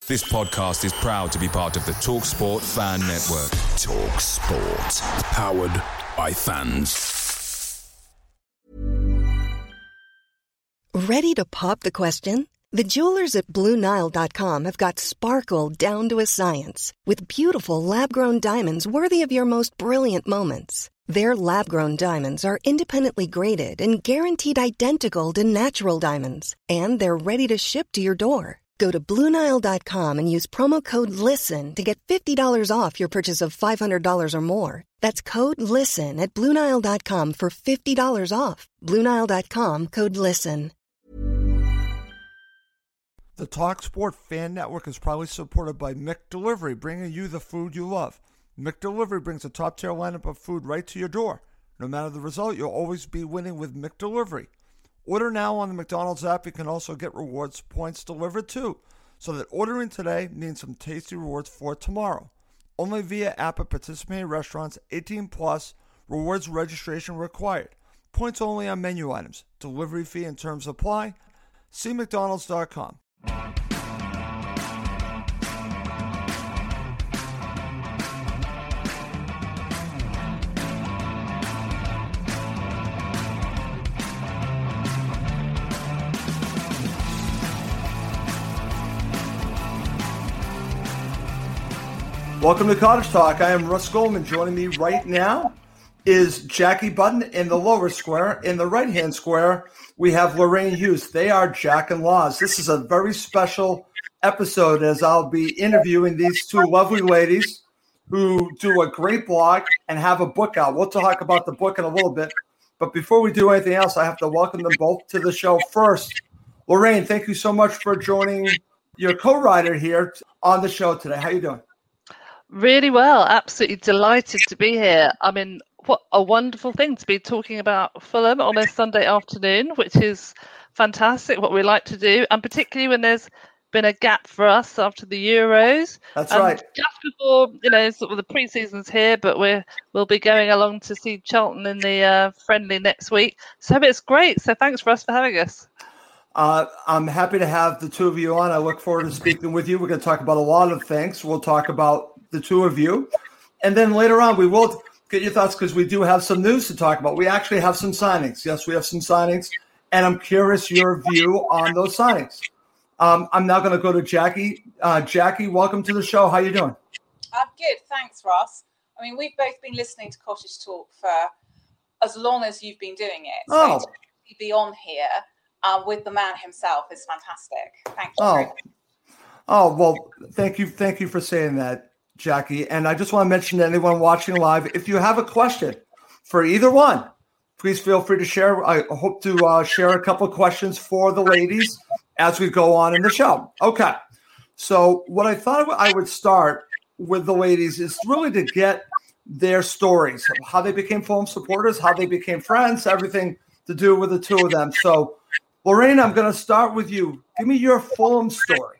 This podcast is proud to be part of the TalkSport Fan Network. TalkSport. Powered by fans. Ready to pop the question? The jewelers at BlueNile.com have got sparkle down to a science with beautiful lab-grown diamonds worthy of your most brilliant moments. Their lab-grown diamonds are independently graded and guaranteed identical to natural diamonds. And they're ready to ship to your door. Go to BlueNile.com and use promo code LISTEN to get $50 off your purchase of $500 or more. That's code LISTEN at BlueNile.com for $50 off. BlueNile.com, code LISTEN. The TalkSport Fan Network is proudly supported by McDelivery, bringing you the food you love. McDelivery brings a top-tier lineup of food right to your door. No matter the result, you'll always be winning with McDelivery. Order now on the McDonald's app. You can also get rewards points delivered too, so that ordering today means some tasty rewards for tomorrow. Only via app at participating restaurants. 18 plus. Rewards registration required. Points only on menu items. Delivery fee and terms apply. See McDonald's.com. Welcome to Cottage Talk. I am Russ Goldman. Joining me right now is Jackie Button in the lower square. In the right-hand square, we have Lorraine Hughes. They are Jack and Laws. This is a very special episode as I'll be interviewing these two lovely ladies who do a great blog and have a book out. We'll talk about the book in a little bit. But before we do anything else, I have to welcome them both to the show. First, Lorraine, thank you so much for joining your co-writer here on the show today. How you doing? Really well. Absolutely delighted to be here. I mean, what a wonderful thing to be talking about Fulham on a Sunday afternoon, which is fantastic, what we like to do, and particularly when there's been a gap for us after the Euros. That's right. Just before, sort of the pre-season's here, but we'll be going along to see Charlton in the friendly next week. So it's great. So thanks for having us. I'm happy to have the two of you on. I look forward to speaking with you. We're going to talk about a lot of things. We'll talk about the two of you. And then later on, we will get your thoughts because we do have some news to talk about. We actually have some signings. Yes, we have some signings. And I'm curious your view on those signings. I'm now going to go to Jackie. Jackie, welcome to the show. How you doing? I'm good. Thanks, Ross. I mean, we've both been listening to Cottage Talk for as long as you've been doing it. So to be on here with the man himself is fantastic. Thank you. Well, thank you for saying that, Jackie. And I just want to mention to anyone watching live, if you have a question for either one, please feel free to share. I hope to share a couple of questions for the ladies as we go on in the show. Okay. So what I thought I would start with the ladies is really to get their stories, how they became Fulham supporters, how they became friends, everything to do with the two of them. So, Lorraine, I'm going to start with you. Give me your Fulham story.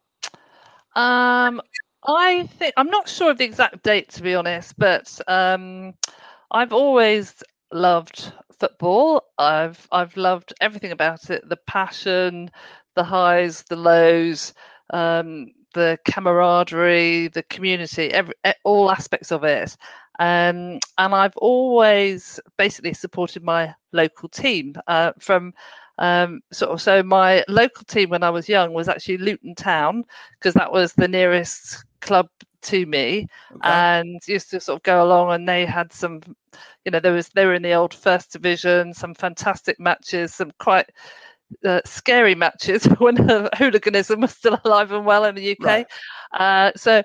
I think I'm not sure of the exact date, to be honest, but I've always loved football. I've loved everything about it: the passion, the highs, the lows, the camaraderie, the community, all aspects of it. And I've always basically supported my local team so my local team when I was young was actually Luton Town, because that was the nearest club to me. Okay. And used to sort of go along, and they had some, they were in the old first division, some fantastic matches, some quite scary matches when hooliganism was still alive and well in the UK. Right.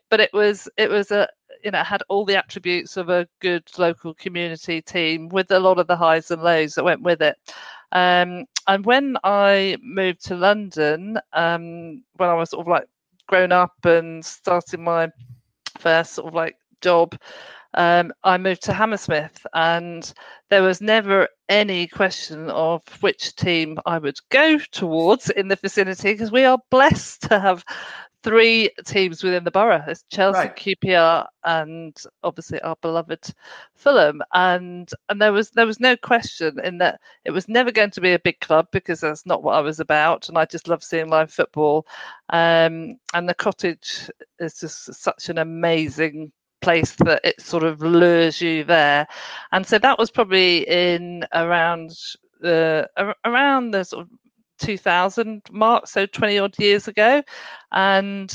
It had all the attributes of a good local community team with a lot of the highs and lows that went with it. And when I moved to London, when I was sort of like grown up and starting my first sort of like job, I moved to Hammersmith, and there was never any question of which team I would go towards in the vicinity, because we are blessed to have three teams within the borough. It's Chelsea, Right. QPR, and obviously our beloved Fulham. And there was no question in that it was never going to be a big club, because that's not what I was about, and I just love seeing live football. And the Cottage is just such an amazing place that it sort of lures you there. And so that was probably in around the sort of 2000 mark, so 20 odd years ago, and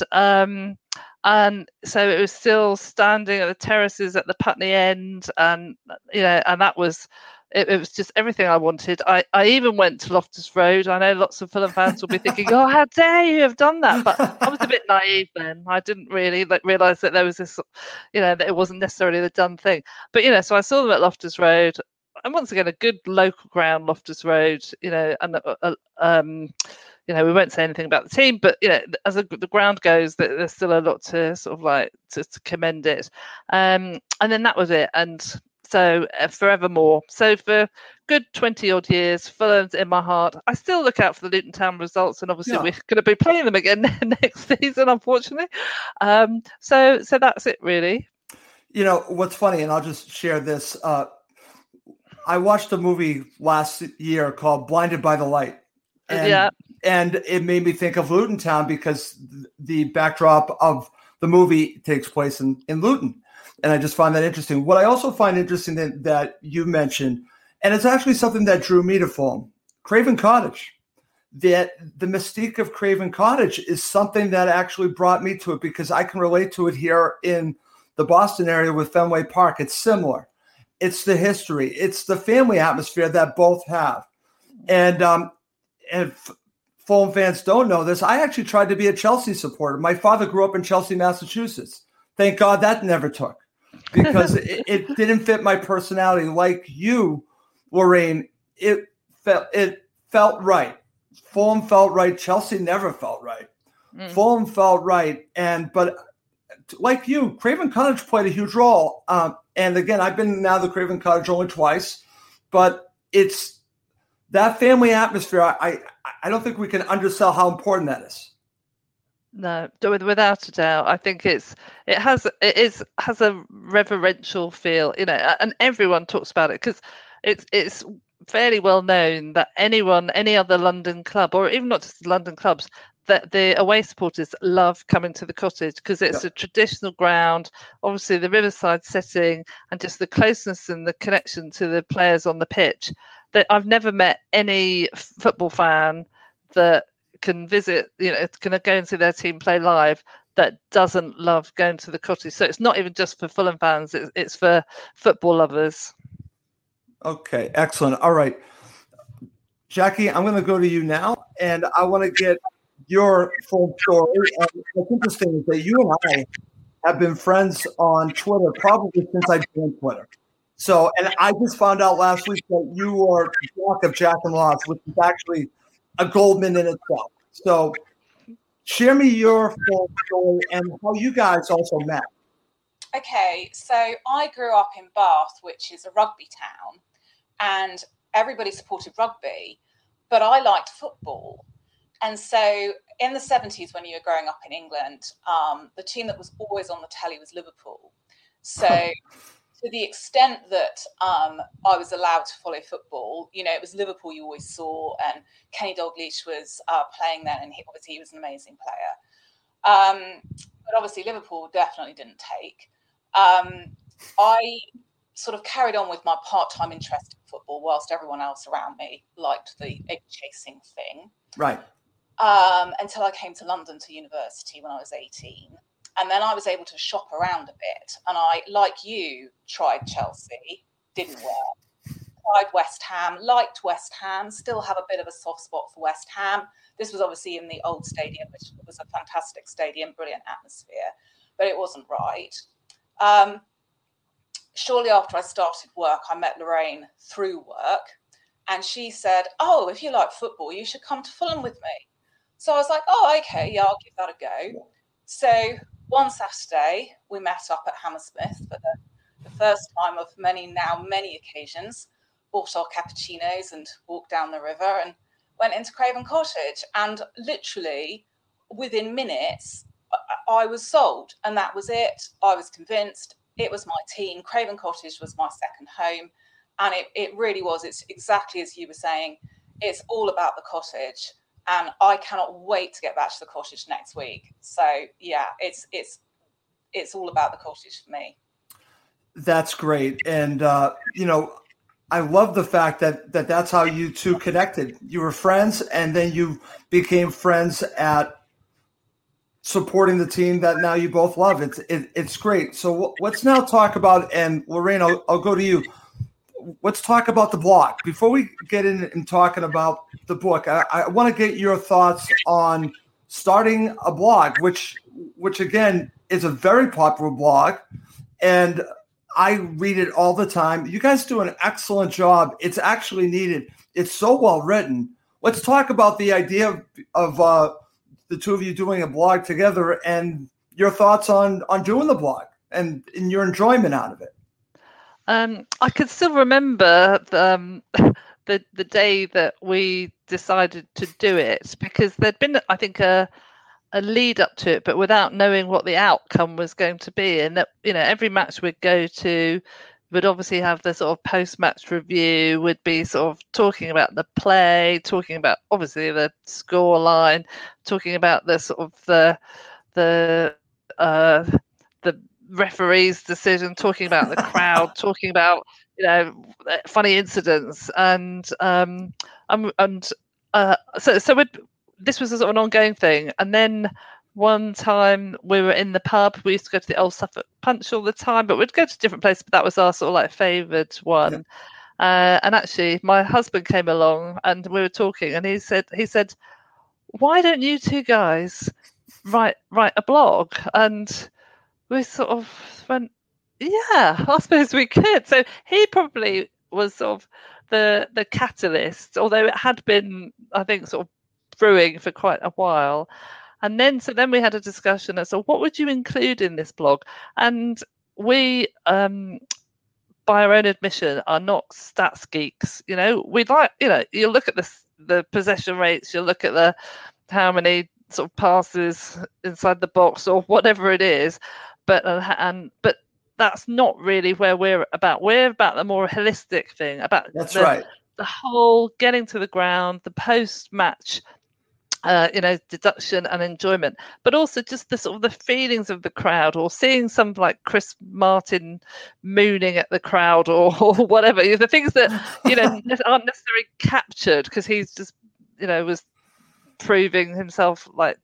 so it was still standing at the terraces at the Putney end, and and that was it was just everything I wanted. I even went to Loftus Road. I know lots of Fulham fans will be thinking, oh, how dare you have done that, but I was a bit naive then. I didn't really realise that there was this, that it wasn't necessarily the done thing. But so I saw them at Loftus Road. And once again, a good local ground, Loftus Road, and we won't say anything about the team, but as the ground goes, there's still a lot to sort of like to commend it. And then that was it, and so forevermore. So for good 20 odd years, Fulham's in my heart. I still look out for the Luton Town results, and obviously we're going to be playing them again next season, unfortunately. So that's it, really. What's funny, and I'll just share this. I watched a movie last year called Blinded by the Light. And it made me think of Luton Town because the backdrop of the movie takes place in Luton. And I just find that interesting. What I also find interesting that you mentioned, and it's actually something that drew me to Fulham, Craven Cottage. That the mystique of Craven Cottage is something that actually brought me to it, because I can relate to it here in the Boston area with Fenway Park. It's similar. It's the history. It's the family atmosphere that both have. And Fulham fans don't know this. I actually tried to be a Chelsea supporter. My father grew up in Chelsea, Massachusetts. Thank God that never took, because it didn't fit my personality. Like you, Lorraine, it felt right. Fulham felt right. Chelsea never felt right. Fulham felt right. But like you, Craven Cottage played a huge role. And again, I've been now to Craven Cottage only twice, but it's that family atmosphere. I don't think we can undersell how important that is. No, without a doubt. I think it has a reverential feel, and everyone talks about it because it's fairly well known that any other London club, or even not just London clubs, that the away supporters love coming to the Cottage because it's a traditional ground, obviously the riverside setting, and just the closeness and the connection to the players on the pitch. That I've never met any football fan that can visit, can go and see their team play live, that doesn't love going to the Cottage. So it's not even just for Fulham fans, it's for football lovers. Okay, excellent. All right, Jackie, I'm going to go to you now, and I want to get your full story. And what's interesting is that you and I have been friends on Twitter probably since I joined Twitter. So, and I just found out last week that you are Jack of Jack and Lots, which is actually a Goldman in itself. So share me your full story and how you guys also met. Okay, so I grew up in Bath, which is a rugby town, and everybody supported rugby, but I liked football. And so in the 70s, when you were growing up in England, the team that was always on the telly was Liverpool. So to the extent that I was allowed to follow football, it was Liverpool you always saw, and Kenny Dalglish was playing then, and he was an amazing player. But obviously Liverpool definitely didn't take. I sort of carried on with my part-time interest in football whilst everyone else around me liked the egg-chasing thing. Right. Until I came to London to university when I was 18. And then I was able to shop around a bit. And I, like you, tried Chelsea, didn't work. Tried West Ham, liked West Ham, still have a bit of a soft spot for West Ham. This was obviously in the old stadium, which was a fantastic stadium, brilliant atmosphere, but it wasn't right. Shortly after I started work, I met Lorraine through work. And she said, oh, if you like football, you should come to Fulham with me. So I was like, oh, okay, yeah, I'll give that a go. So one Saturday, we met up at Hammersmith for the first time of many occasions, bought our cappuccinos and walked down the river and went into Craven Cottage. And literally within minutes, I was sold, and that was it. I was convinced. It was my team. Craven Cottage was my second home, and it really was. It's exactly as you were saying. It's all about the cottage, and I cannot wait to get back to the cottage next week. So yeah, it's all about the cottage for me. That's great, and I love the fact that that's how you two connected. You were friends, and then you became friends at supporting the team that now you both love. It's great. So let's now talk about, and Lorraine, I'll go to you. Let's talk about the blog. Before we get in and talking about the book, I want to get your thoughts on starting a blog, which again is a very popular blog, and I read it all the time. You guys do an excellent job. It's actually needed. It's so well written. Let's talk about the idea of the two of you doing a blog together and your thoughts on doing the blog and your enjoyment out of it. I can still remember the day that we decided to do it, because there'd been, I think, a lead up to it, but without knowing what the outcome was going to be. And that, every match we'd go to would obviously have the sort of post-match review, would be sort of talking about the play, talking about obviously the score line, talking about the sort of the referee's decision, talking about the crowd, talking about funny incidents, and so this was a sort of an ongoing thing. And then one time we were in the pub. We used to go to the Old Suffolk Punch all the time, but we'd go to different places. But that was our sort of like favoured one. Yeah. And actually, my husband came along, and we were talking, and he said, "Why don't you two guys write a blog?" And we sort of went, "Yeah, I suppose we could." So he probably was sort of the catalyst, although it had been, I think, sort of brewing for quite a while. And then we had a discussion as to what would you include in this blog. And we, by our own admission, are not stats geeks. We'd like, you look at the possession rates, you look at how many sort of passes inside the box or whatever it is, but that's not really where we're about. We're about the more holistic thing, about the whole getting to the ground, the post-match deduction and enjoyment, but also just the sort of the feelings of the crowd, or seeing some like Chris Martin mooning at the crowd or whatever, the things that aren't necessarily captured because he's just was proving himself like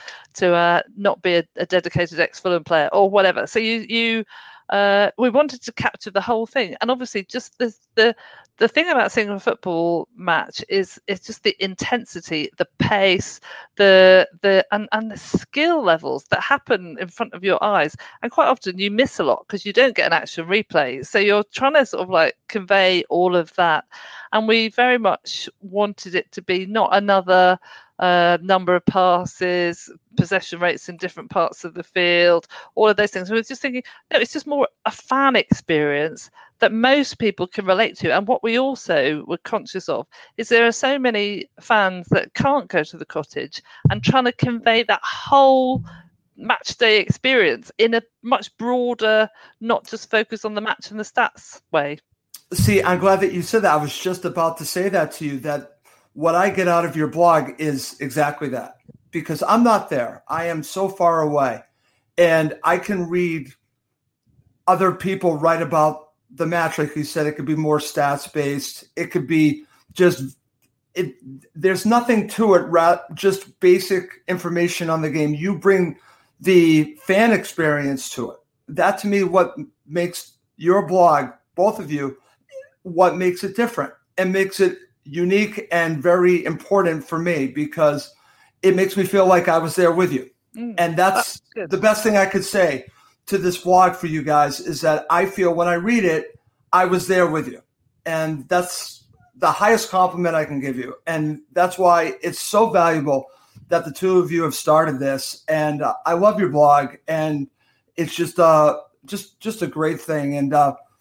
to not be a dedicated ex-Fulham player or whatever. So we wanted to capture the whole thing, and obviously just the thing about seeing a football match is just the intensity, the pace, and the skill levels that happen in front of your eyes. And quite often you miss a lot because you don't get an action replay. So you're trying to sort of like convey all of that. And we very much wanted it to be not another number of passes, possession rates in different parts of the field, all of those things. We were just thinking, no, it's just more a fan experience that most people can relate to. And what we also were conscious of is there are so many fans that can't go to the cottage, and trying to convey that whole match day experience in a much broader, not just focus on the match and the stats way. See, I'm glad that you said that. I was just about to say that to you, that what I get out of your blog is exactly that, because I'm not there. I am so far away, and I can read other people write about the match. Like you said, it could be more stats based. It could be just there's nothing to it, just basic information on the game. You bring the fan experience to it. That, to me, what makes your blog, both of you, what makes it different and makes it unique and very important for me, because it makes me feel like I was there with you. And that's the best thing I could say to this blog for you guys, is that I feel when I read it, I was there with you. And that's the highest compliment I can give you. And that's why it's so valuable that the two of you have started this. And I love your blog, and it's just a great thing. And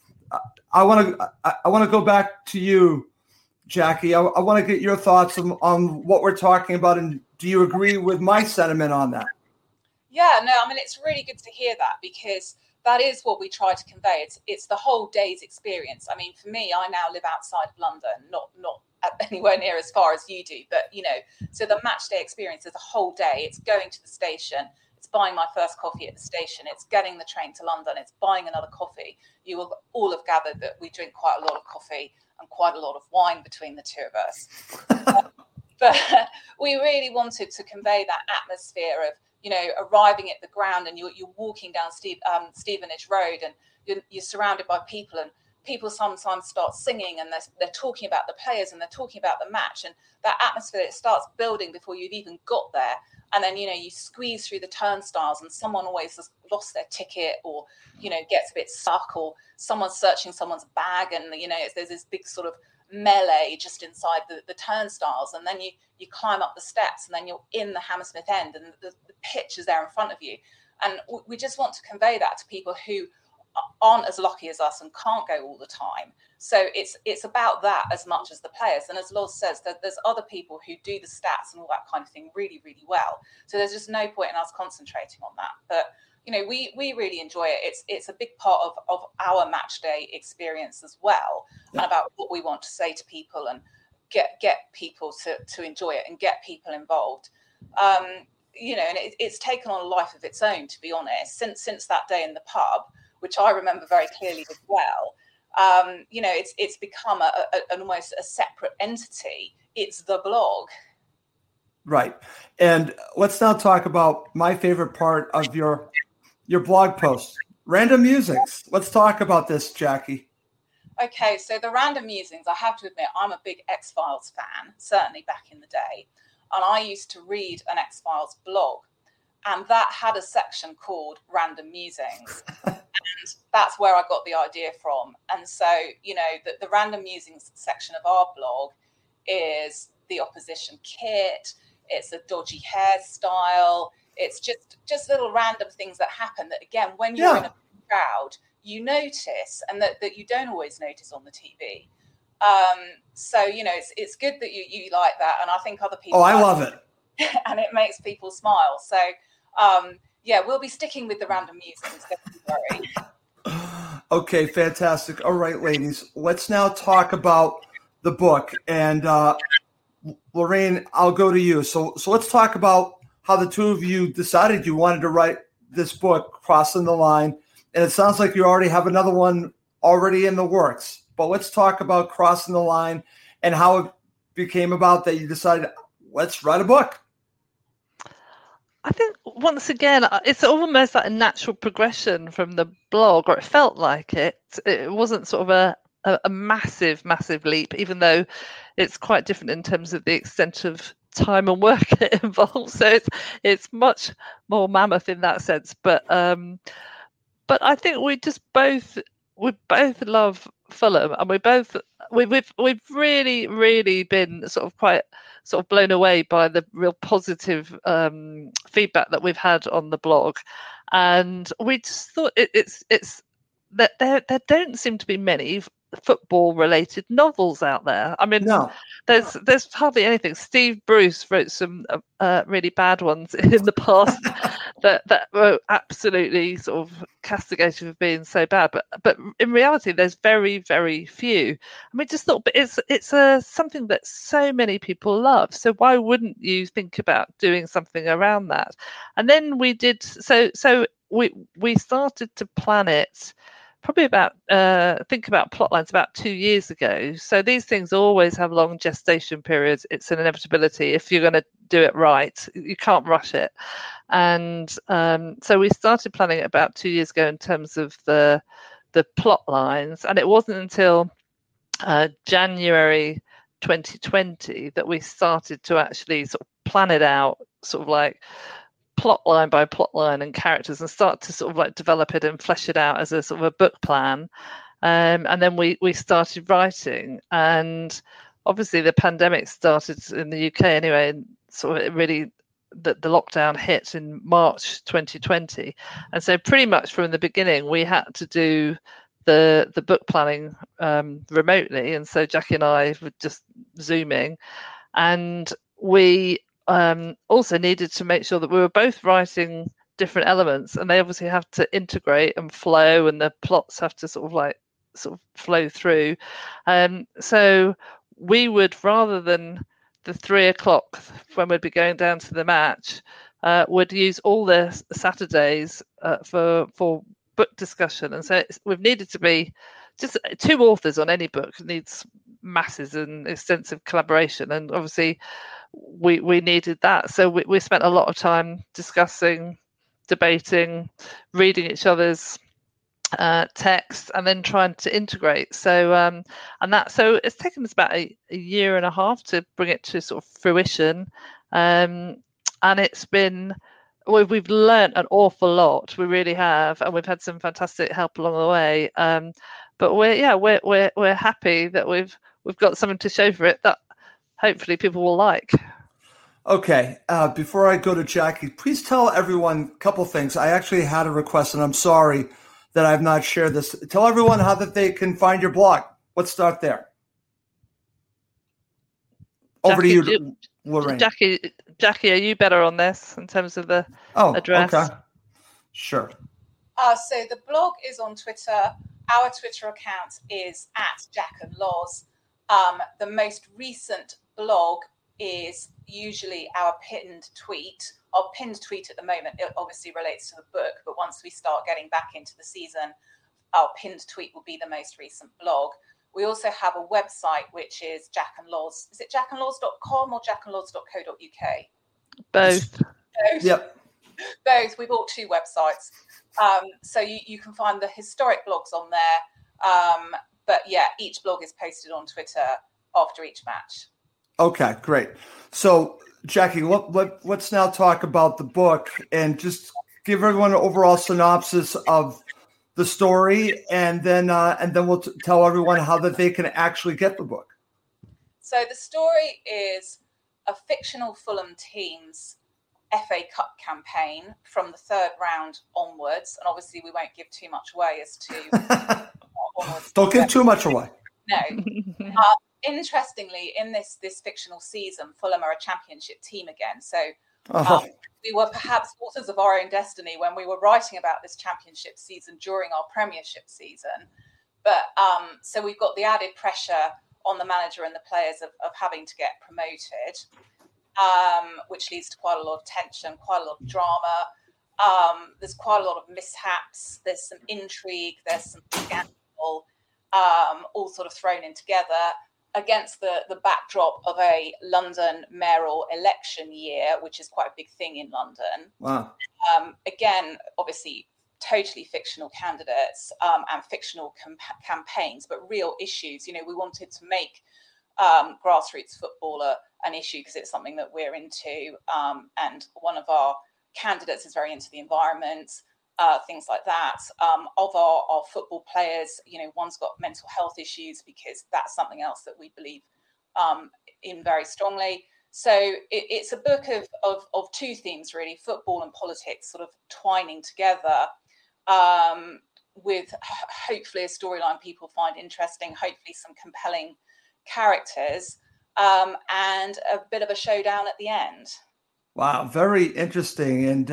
I want to go back to you, Jackie. I want to get your thoughts on what we're talking about. And do you agree with my sentiment on that? Yeah, no, I mean, it's really good to hear that, because that is what we try to convey. It's the whole day's experience. I mean, for me, I now live outside of London, not anywhere near as far as you do, but, you know, so the match day experience is a whole day. It's going to the station, it's buying my first coffee at the station, it's getting the train to London, it's buying another coffee. You will all have gathered that we drink quite a lot of coffee and quite a lot of wine between the two of us. But we really wanted to convey that atmosphere of, you know, arriving at the ground, and you're walking down Stevenage Road, and you're surrounded by people, and people sometimes start singing, and they're talking about the players, and they're talking about the match, and that atmosphere, it starts building before you've even got there. And then, you know, you squeeze through the turnstiles, and someone always has lost their ticket, or, you know, gets a bit stuck, or someone's searching someone's bag, and, you know, there's this big sort of melee just inside the turnstiles, and then you climb up the steps, and then you're in the Hammersmith end, and the pitch is there in front of you. And we just want to convey that to people who aren't as lucky as us and can't go all the time. So it's about that as much as the players. And as Loz says, that there's other people who do the stats and all that kind of thing really, really well. So there's just no point in us concentrating on that. But, you know, we really enjoy it. It's a big part of our match day experience as well, and about what we want to say to people and get people to enjoy it and get people involved. You know, and it's taken on a life of its own, to be honest, since that day in the pub, which I remember very clearly as well. You know, it's become an almost a separate entity. It's the blog. Right. And let's now talk about my favorite part of your blog post, Random Musings. Let's talk about this, Jackie. Okay, so the Random Musings, I have to admit, I'm a big X-Files fan, certainly back in the day. And I used to read an X-Files blog, and that had a section called Random Musings. And that's where I got the idea from. And so, you know, the Random Musings section of our blog is the opposition kit, it's a dodgy hairstyle, it's just little random things that happen that, again, when you're in a crowd, you notice, and that you don't always notice on the TV. So, you know, it's good that you like that, and I think other people I love it. And it makes people smile. So, yeah, we'll be sticking with the Random Musings, don't worry. Okay, fantastic. All right, ladies, let's now talk about the book. And Lorraine, I'll go to you. So let's talk about how the two of you decided you wanted to write this book, Crossing the Line. And it sounds like you already have another one already in the works. But let's talk about Crossing the Line and how it became about that you decided, let's write a book. I think, once again, it's almost like a natural progression from the blog, or it felt like it. It wasn't sort of a massive leap, even though it's quite different in terms of the extent of time and work it involves. So it's much more mammoth in that sense. But I think we both love Fulham, and we've really been sort of quite sort of blown away by the real positive feedback that we've had on the blog, and we just thought it's that there don't seem to be many football related novels out there. I mean, no. There's hardly anything. Steve Bruce wrote some really bad ones in the past that were absolutely sort of castigated for being so bad. But in reality, there's very, very few. And we just thought, but it's something that so many people love. So why wouldn't you think about doing something around that? And then we did. So we started to plan it. Probably about think about plot lines about 2 years ago. So these things always have long gestation periods. It's an inevitability. If you're going to do it right, you can't rush it. And so we started planning it about 2 years ago in terms of the plot lines. And it wasn't until January 2020 that we started to actually sort of plan it out, sort of like plot line by plot line and characters, and start to sort of like develop it and flesh it out as a sort of a book plan. And then we started writing, and obviously the pandemic started in the UK anyway, and sort of it really the lockdown hit in March 2020. And so pretty much from the beginning we had to do the book planning remotely, and so Jackie and I were just Zooming, and we also needed to make sure that we were both writing different elements, and they obviously have to integrate and flow, and the plots have to sort of flow through. So we would, rather than the 3:00 when we'd be going down to the match, would use all the Saturdays for book discussion. And so we've needed to be just 2 authors on any book needs masses and extensive collaboration, and obviously we needed that. So we spent a lot of time discussing, debating, reading each other's text, and then trying to integrate. So so it's taken us about a year and a half to bring it to sort of fruition, and it's been, we've learned an awful lot. We really have, and we've had some fantastic help along the way. But we're happy that we've got something to show for it that hopefully people will like. Okay, before I go to Jackie, please tell everyone a couple things. I actually had a request, and I'm sorry that I've not shared this. Tell everyone how that they can find your blog. Let's start there. Over Jackie, to you, Lorraine. Jackie, are you better on this in terms of the address? Okay. Sure. So the blog is on Twitter. Our Twitter account is @JackandLoz. The most recent blog is usually our pinned tweet. Our pinned tweet at the moment, it obviously relates to the book, but once we start getting back into the season, our pinned tweet will be the most recent blog. We also have a website, which is Jack and Loz. Is it jackandloz.com or jackandloz.co.uk? Both. Yep. Both. We bought 2 websites. So you can find the historic blogs on there. But yeah, each blog is posted on Twitter after each match. Okay, great. So, Jackie, let's now talk about the book and just give everyone an overall synopsis of the story, and then we'll tell everyone how that they can actually get the book. So the story is a fictional Fulham team's FA Cup campaign from the 3rd round onwards, and obviously we won't give too much away as to onwards. Don't give too much away. No. Interestingly, in this fictional season, Fulham are a championship team again. So we were perhaps authors of our own destiny when we were writing about this championship season during our Premiership season. But so we've got the added pressure on the manager and the players of having to get promoted, which leads to quite a lot of tension, quite a lot of drama. There's quite a lot of mishaps. There's some intrigue. There's some scandal, all sort of thrown in together, against the backdrop of a London mayoral election year, which is quite a big thing in London. Wow. Again, obviously, totally fictional candidates and fictional campaigns, but real issues. You know, we wanted to make grassroots football an issue because it's something that we're into. And one of our candidates is very into the environment. Things like that. Of our football players, you know, one's got mental health issues because that's something else that we believe in very strongly. So it's a book of 2 themes, really, football and politics sort of twining together, with hopefully a storyline people find interesting, hopefully some compelling characters, and a bit of a showdown at the end. Wow, very interesting. And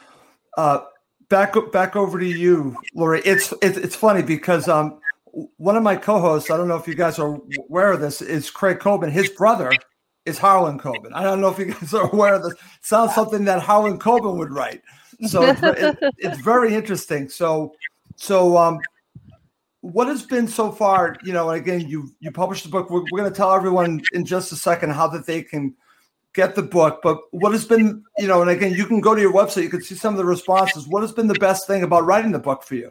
Back over to you, Lori. It's funny because one of my co-hosts, I don't know if you guys are aware of this, is Craig Coben. His brother is Harlan Coben. I don't know if you guys are aware of this. Sounds something that Harlan Coben would write. So it's very interesting. So what has been so far? You know, again, you published the book. We're going to tell everyone in just a second how that they can get the book, but what has been, you know, and again, you can go to your website, you can see some of the responses. What has been the best thing about writing the book for you?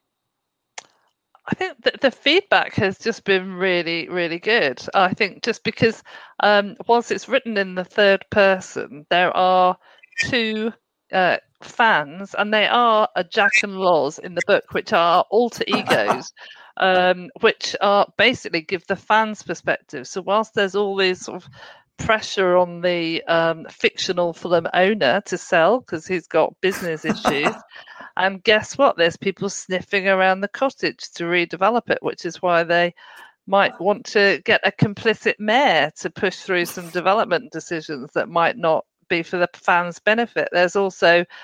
I think that the feedback has just been really, really good. I think just because whilst it's written in the 3rd person, there are 2 fans, and they are a Jack and Loz in the book, which are alter egos, which are basically give the fans perspective. So whilst there's all these sort of pressure on the fictional Fulham owner to sell because he's got business issues, and guess what? There's people sniffing around the cottage to redevelop it, which is why they might want to get a complicit mayor to push through some development decisions that might not be for the fans' benefit. There's also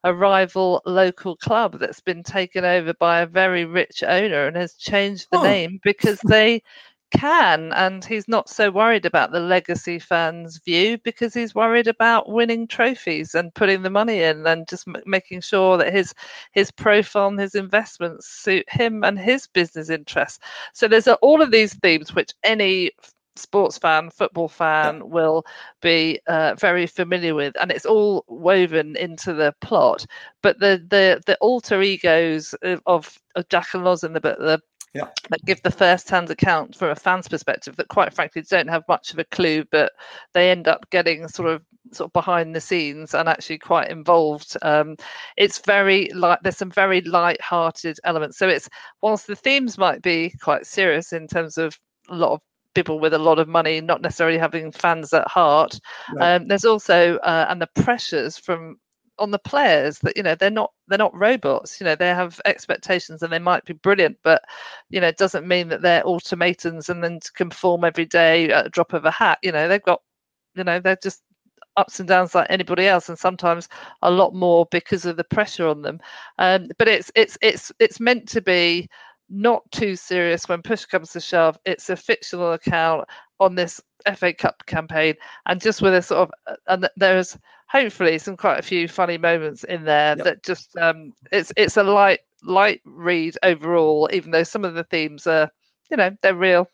a rival local club that's been taken over by a very rich owner and has changed the name because they can, and he's not so worried about the legacy fans' view because he's worried about winning trophies and putting the money in and just making sure that his profile and his investments suit him and his business interests. So there's all of these themes which any sports fan, football fan will be very familiar with, and it's all woven into the plot. But the alter egos of Jack and Loz in the book, that give the first-hand account from a fan's perspective that quite frankly don't have much of a clue, but they end up getting sort of behind the scenes and actually quite involved. It's very there's some very light-hearted elements. So it's, whilst the themes might be quite serious in terms of a lot of people with a lot of money not necessarily having fans at heart, there's also and the pressures on the players that, you know, they're not robots, you know, they have expectations and they might be brilliant, but, you know, it doesn't mean that they're automatons and then to conform every day at a drop of a hat. You know, they've got, you know, they're just ups and downs like anybody else, and sometimes a lot more because of the pressure on them. But it's meant to be not too serious when push comes to shove. It's a fictional account on this FA Cup campaign, and just with a sort of, and there's hopefully quite a few funny moments in there that just it's a light read overall, even though some of the themes are, you know, they're real.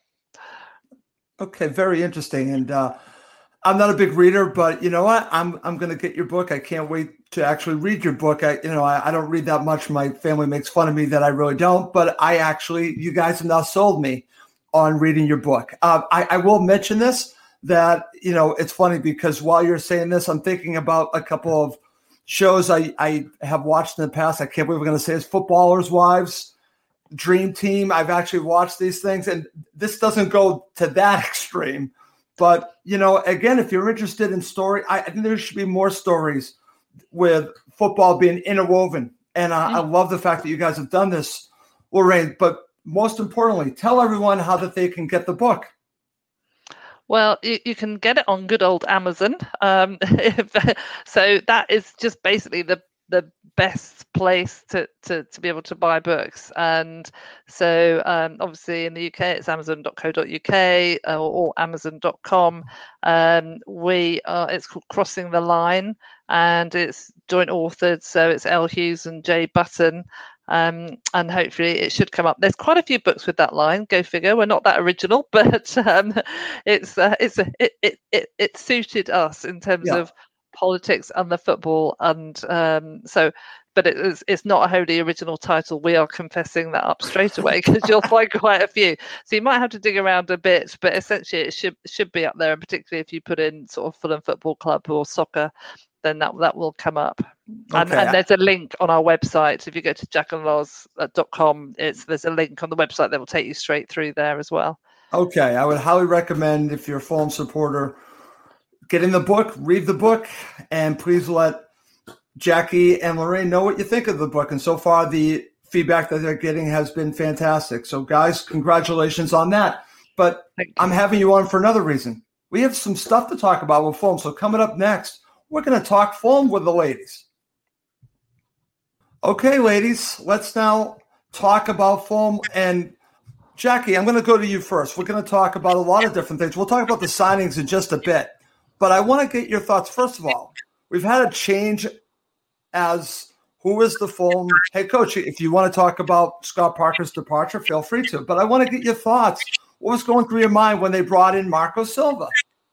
Okay, very interesting. And I'm not a big reader, but you know what? I'm going to get your book. I can't wait to actually read your book. I don't read that much. My family makes fun of me that I really don't, but you guys have now sold me on reading your book. I will mention this, that, you know, it's funny because while you're saying this, I'm thinking about a couple of shows I have watched in the past. I can't believe we're going to say it's Footballers' Wives, Dream Team. I've actually watched these things, and this doesn't go to that extreme. But, you know, again, if you're interested in story, I think there should be more stories with football being interwoven. And I love the fact that you guys have done this, Lorraine. But most importantly, tell everyone how that they can get the book. Well, you can get it on good old Amazon. So that is just basically the best place to be able to buy books. And so obviously in the UK it's amazon.co.uk or amazon.com. It's called Crossing the Line, and it's joint authored, so it's Elle Hughes and Jay Button. And hopefully it should come up. There's quite a few books with that line. Go figure. We're not that original, but it suited us in terms of politics and the football, and but it's not a wholly original title. We are confessing that up straight away because you'll find quite a few. So you might have to dig around a bit, but essentially it should be up there. And particularly if you put in sort of Fulham Football Club or soccer, then that will come up. And there's a link on our website. If you go to jackandloz.com, there's a link on the website that will take you straight through there as well. Okay, I would highly recommend, if you're a Fulham supporter, get in the book, read the book, and please let Jackie and Lorraine know what you think of the book. And so far, the feedback that they're getting has been fantastic. So, guys, congratulations on that. But I'm having you on for another reason. We have some stuff to talk about with Fulham. So coming up next, we're going to talk Fulham with the ladies. Okay, ladies, let's now talk about Fulham. And Jackie, I'm going to go to you first. We're going to talk about a lot of different things. We'll talk about the signings in just a bit. But I want to get your thoughts. First of all, we've had a change as who is the Fulham head coach. If you want to talk about Scott Parker's departure, feel free to. But I want to get your thoughts. What was going through your mind when they brought in Marco Silva?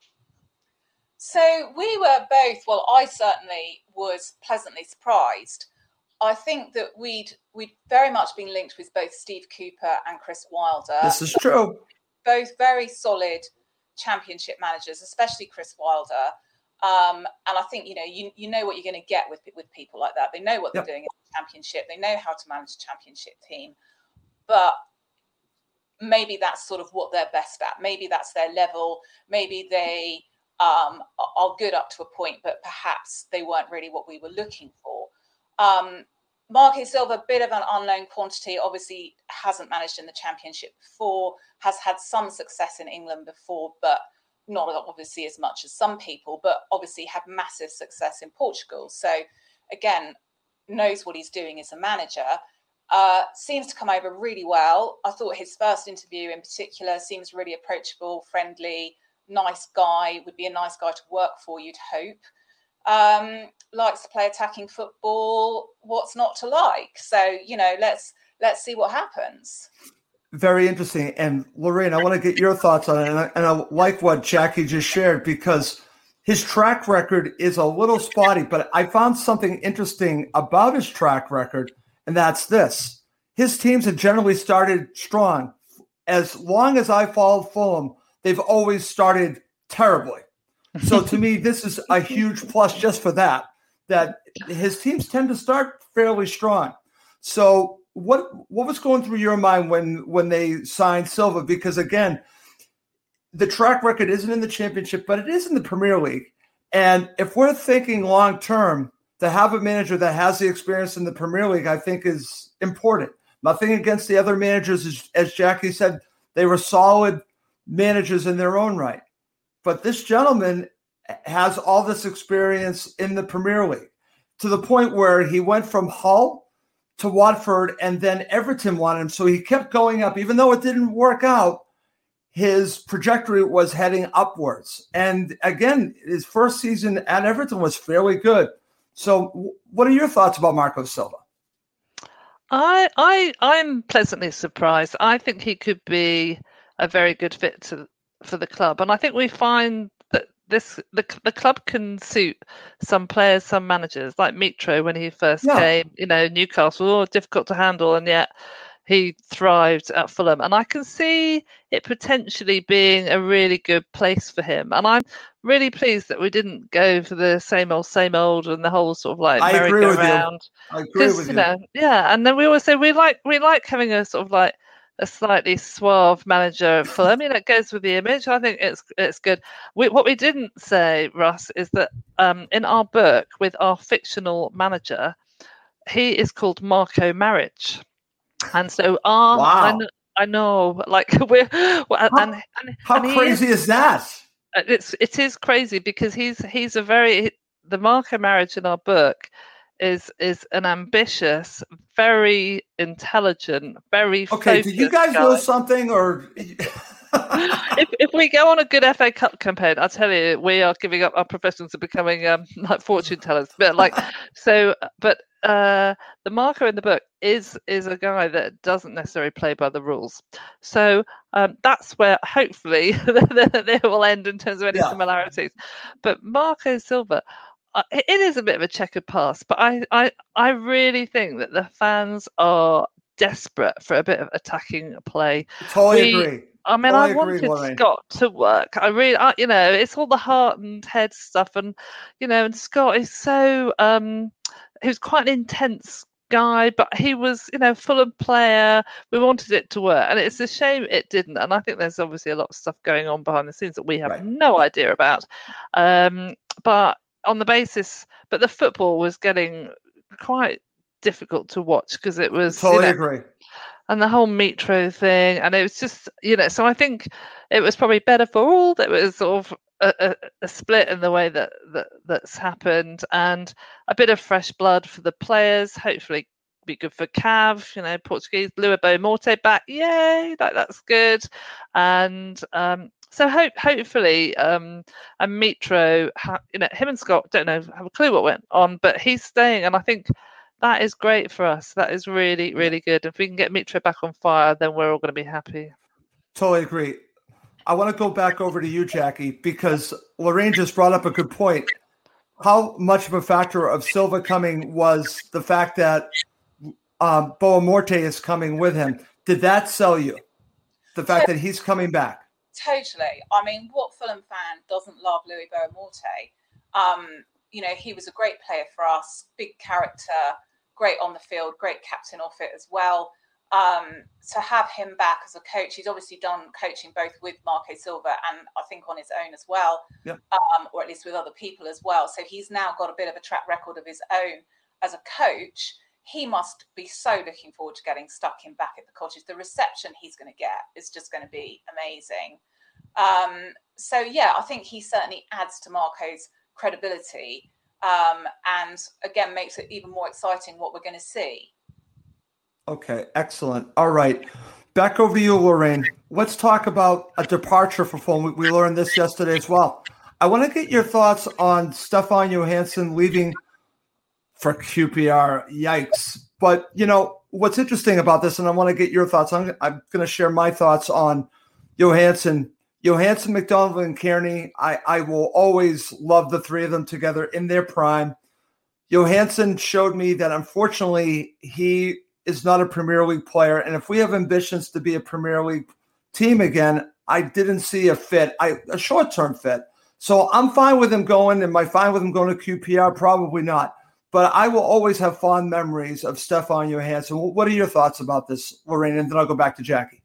So we were both, well, I certainly was pleasantly surprised. I think that we'd very much been linked with both Steve Cooper and Chris Wilder. This is true. Both very solid championship managers, especially Chris Wilder. And I think, you know what you're going to get with people like that. They know what they're doing in the championship. They know how to manage a championship team. But maybe that's sort of what they're best at. Maybe that's their level. Maybe they are good up to a point, but perhaps they weren't really what we were looking for. Marco Silva, a bit of an unknown quantity, obviously hasn't managed in the championship before, has had some success in England before, but not obviously as much as some people, but obviously had massive success in Portugal. So again, knows what he's doing as a manager. Seems to come over really well. I thought his first interview in particular seems really approachable, friendly, nice guy, would be a nice guy to work for, you'd hope. Likes to play attacking football. What's not to like? So, let's see what happens. Very interesting. And Lorraine, I want to get your thoughts on it. And I like what Jackie just shared, because his track record is a little spotty, but I found something interesting about his track record, and that's this. His teams have generally started strong. As long as I followed Fulham, they've always started terribly. So to me, this is a huge plus just for that his teams tend to start fairly strong. So what was going through your mind when they signed Silva? Because again, the track record isn't in the Championship, but it is in the Premier League. And if we're thinking long term, to have a manager that has the experience in the Premier League, I think is important. Nothing against the other managers, as Jackie said, they were solid managers in their own right. But this gentleman has all this experience in the Premier League, to the point where he went from Hull to Watford, and then Everton wanted him. So he kept going up. Even though it didn't work out, his trajectory was heading upwards. And again, his first season at Everton was fairly good. So what are your thoughts about Marco Silva? I'm pleasantly surprised. I think he could be a very good fit for the club. And I think we find that the club can suit some players, some managers, like Mitro when he first came. Newcastle, difficult to handle, and yet he thrived at Fulham. And I can see it potentially being a really good place for him. And I'm really pleased that we didn't go for the same old and the whole sort of like merry-go-round. I agree with you. Yeah. And then we always say we like having a sort of like a slightly suave manager at Fulham. It goes with the image. I think it's good. What we didn't say, Russ, is that in our book with our fictional manager, he is called Marco Maric, and so wow. I know, like we're how crazy is that? It is crazy, because he's the Marco Maric in our book is an ambitious, very intelligent, very okay. Do you guys know something, or if we go on a good FA Cup campaign, I tell you, we are giving up our professions and becoming like fortune tellers. But the Marco in the book is a guy that doesn't necessarily play by the rules. So that's where hopefully they will end in terms of any similarities. But Marco Silva, it is a bit of a checkered past, but I really think that the fans are desperate for a bit of attacking play. Totally agree. I mean, I wanted Scott to work. I really, it's all the heart and head stuff, and and Scott is so he was quite an intense guy, but he was Fulham player. We wanted it to work, and it's a shame it didn't. And I think there's obviously a lot of stuff going on behind the scenes that we have no idea about. But on the basis, but the football was getting quite difficult to watch, because it was totally agree. And the whole Mitro thing, and it was just so I think it was probably better for all that it was sort of a split in the way that's happened, and a bit of fresh blood for the players. Hopefully be good for Cav, Portuguese, Luabo Morte back, yay, that's good. And so hopefully and Mitro, him and Scott don't have a clue what went on, but he's staying, and I think that is great for us. That is really, really good. If we can get Mitro back on fire, then we're all going to be happy. Totally agree. I want to go back over to you, Jackie, because Lorraine just brought up a good point. How much of a factor of Silva coming was the fact that Boa Morte is coming with him? Did that sell you? The fact that he's coming back? Totally. I mean, what Fulham fan doesn't love Louis Boa Morte? He was a great player for us, big character, great on the field, great captain off it as well. To have him back as a coach, he's obviously done coaching both with Marco Silva and I think on his own as well, or at least with other people as well. So he's now got a bit of a track record of his own as a coach. He must be so looking forward to getting stuck in back at the Cottage. The reception he's going to get is just going to be amazing. I think he certainly adds to Marco's credibility. and again makes it even more exciting what we're going to see. Okay, excellent. All right. Back over to you, Lorraine. Let's talk about a departure for Fulham. We learned this yesterday as well. I want to get your thoughts on Stefan Johansson leaving for QPR. Yikes. But, what's interesting about this, and I want to get your thoughts on, I'm going to share my thoughts on Johansson. Johansson, McDonald, and Kearney, I will always love the three of them together in their prime. Johansson showed me that, unfortunately, he is not a Premier League player. And if we have ambitions to be a Premier League team again, I didn't see a fit, a short-term fit. So I'm fine with him going. Am I fine with him going to QPR? Probably not. But I will always have fond memories of Stefan Johansson. What are your thoughts about this, Lorraine? And then I'll go back to Jackie.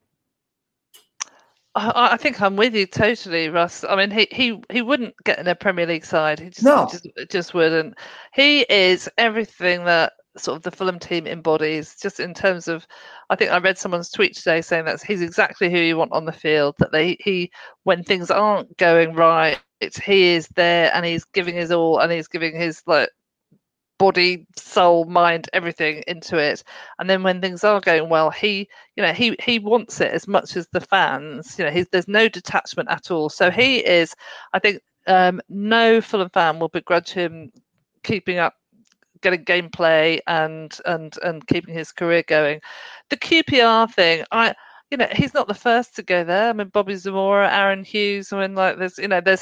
I think I'm with you totally, Russ. I mean, he wouldn't get in a Premier League side. He just wouldn't. He is everything that sort of the Fulham team embodies, just in terms of, I think I read someone's tweet today saying that he's exactly who you want on the field, that he when things aren't going right, he is there and he's giving his all and he's giving his body, soul, mind, everything into it. And then when things are going well, he wants it as much as the fans. There's no detachment at all. So he is, I think, no Fulham fan will begrudge him keeping up, getting gameplay and keeping his career going. The QPR thing, he's not the first to go there. I mean, Bobby Zamora, Aaron Hughes. I mean, there's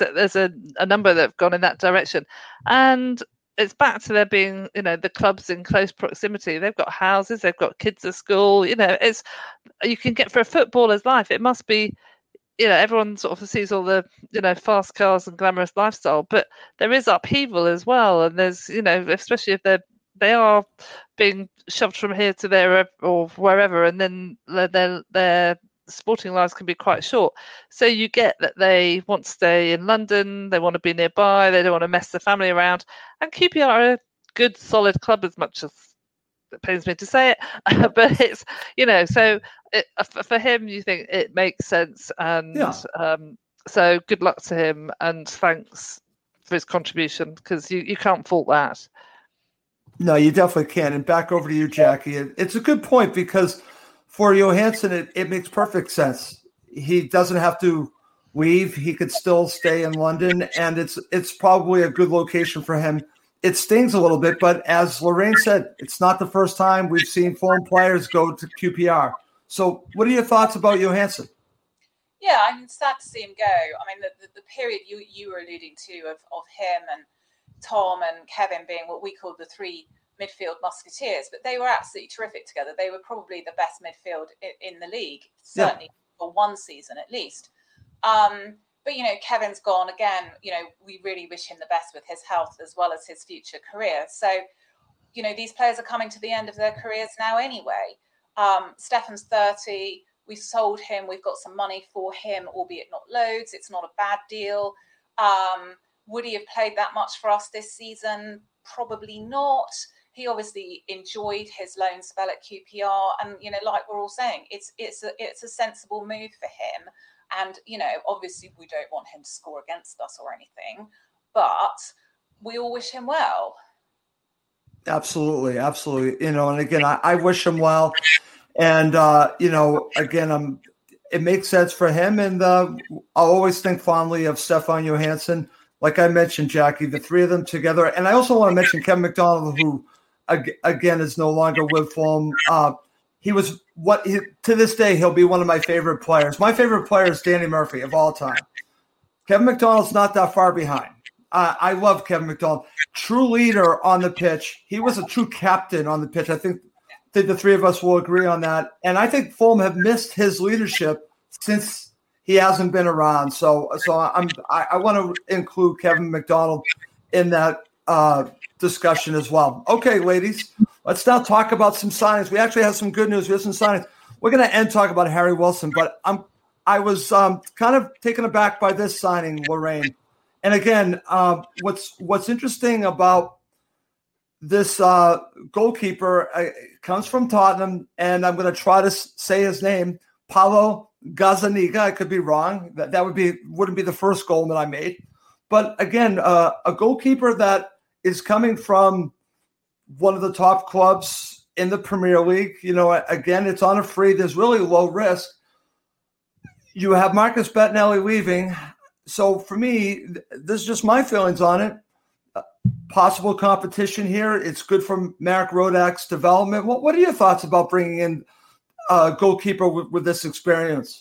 a number that have gone in that direction, and it's back to there being, the clubs in close proximity. They've got houses, they've got kids at school. It's, you can get, for a footballer's life, it must be, everyone sort of sees all the, fast cars and glamorous lifestyle, but there is upheaval as well. And there's, especially if they are being shoved from here to there or wherever, and then their sporting lives can be quite short. So you get that they want to stay in London, they want to be nearby, they don't want to mess the family around. And QPR are a good, solid club, as much as it pains me to say it, but it's, so for him, you think it makes sense. And so good luck to him, and thanks for his contribution, because you can't fault that. No, you definitely can. And back over to you, Jackie. It's a good point, because for Johansson, it makes perfect sense. He doesn't have to leave. He could still stay in London, and it's probably a good location for him. It stings a little bit, but as Lorraine said, it's not the first time we've seen Fulham players go to QPR. So what are your thoughts about Johansson? Yeah, I'm sad to see him go. I mean, the period you were alluding to of him and Tom and Kevin being what we call the three midfield musketeers, but they were absolutely terrific together. They were probably the best midfield in the league, certainly for one season at least. But, Kevin's gone again. We really wish him the best with his health as well as his future career. So, these players are coming to the end of their careers now anyway. Stefan's 30. We sold him. We've got some money for him, albeit not loads. It's not a bad deal. Would he have played that much for us this season? Probably not. He obviously enjoyed his loan spell at QPR, and like we're all saying, it's a sensible move for him. And obviously we don't want him to score against us or anything, but we all wish him well. Absolutely. And again, I wish him well, and again, it makes sense for him, and I'll always think fondly of Stefan Johansson. Like I mentioned, Jackie, the three of them together, and I also want to mention Kevin McDonald, who again is no longer with Fulham. He was to this day, he'll be one of my favorite players. My favorite player is Danny Murphy of all time. Kevin McDonald's not that far behind. I love Kevin McDonald. True leader on the pitch. He was a true captain on the pitch. I think the three of us will agree on that. And I think Fulham have missed his leadership since he hasn't been around. So I want to include Kevin McDonald in that discussion as well. Okay, ladies, let's now talk about some signings. We actually have some good news. We have some signings. We're going to end talking about Harry Wilson, but I was kind of taken aback by this signing, Lorraine. And again, what's interesting about this goalkeeper comes from Tottenham, and I'm going to try to say his name, Paulo Gazzaniga. I could be wrong. That wouldn't be the first goal that I made. But again, a goalkeeper that is coming from one of the top clubs in the Premier League. Again, it's on a free. There's really low risk. You have Marcus Bettinelli leaving. So for me, this is just my feelings on it. Possible competition here. It's good for Marek Rodak's development. What are your thoughts about bringing in a goalkeeper with this experience?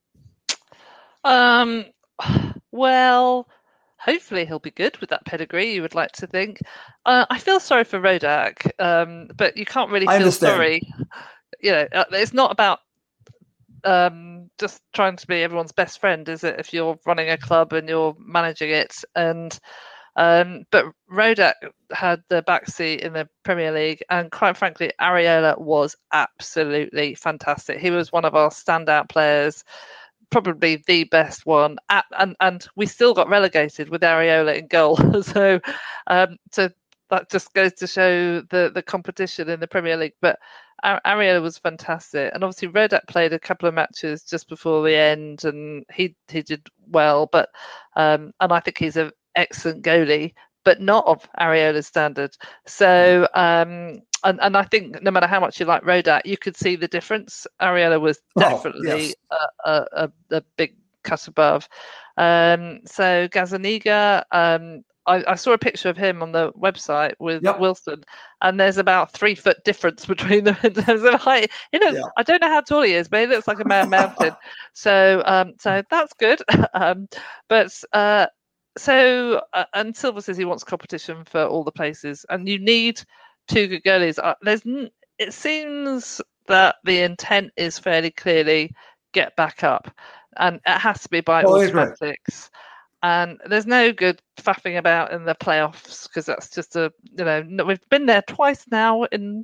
Well, hopefully he'll be good with that pedigree, you would like to think. I feel sorry for Rodak, but you can't really feel sorry. It's not about just trying to be everyone's best friend, is it? If you're running a club and you're managing it, and but Rodak had the backseat in the Premier League, and quite frankly, Areola was absolutely fantastic. He was one of our standout players, probably the best one, and we still got relegated with Areola in goal. So that just goes to show the competition in the Premier League. But Areola was fantastic, and obviously Rodak played a couple of matches just before the end, and he did well. But and I think he's an excellent goalie, but not of Areola's standard. So and I think no matter how much you like Rodak, you could see the difference. Areola was definitely a big cut above. So Gazzaniga, I saw a picture of him on the website with Wilson, and there's about 3 foot difference between them in terms of height. I don't know how tall he is, but he looks like a man mountain. So that's good. And Silva says he wants competition for all the places, and you need 2 good goalies. It seems that the intent is fairly clearly get back up, and it has to be by automatics. And there's no good faffing about in the playoffs, because that's just we've been there twice now in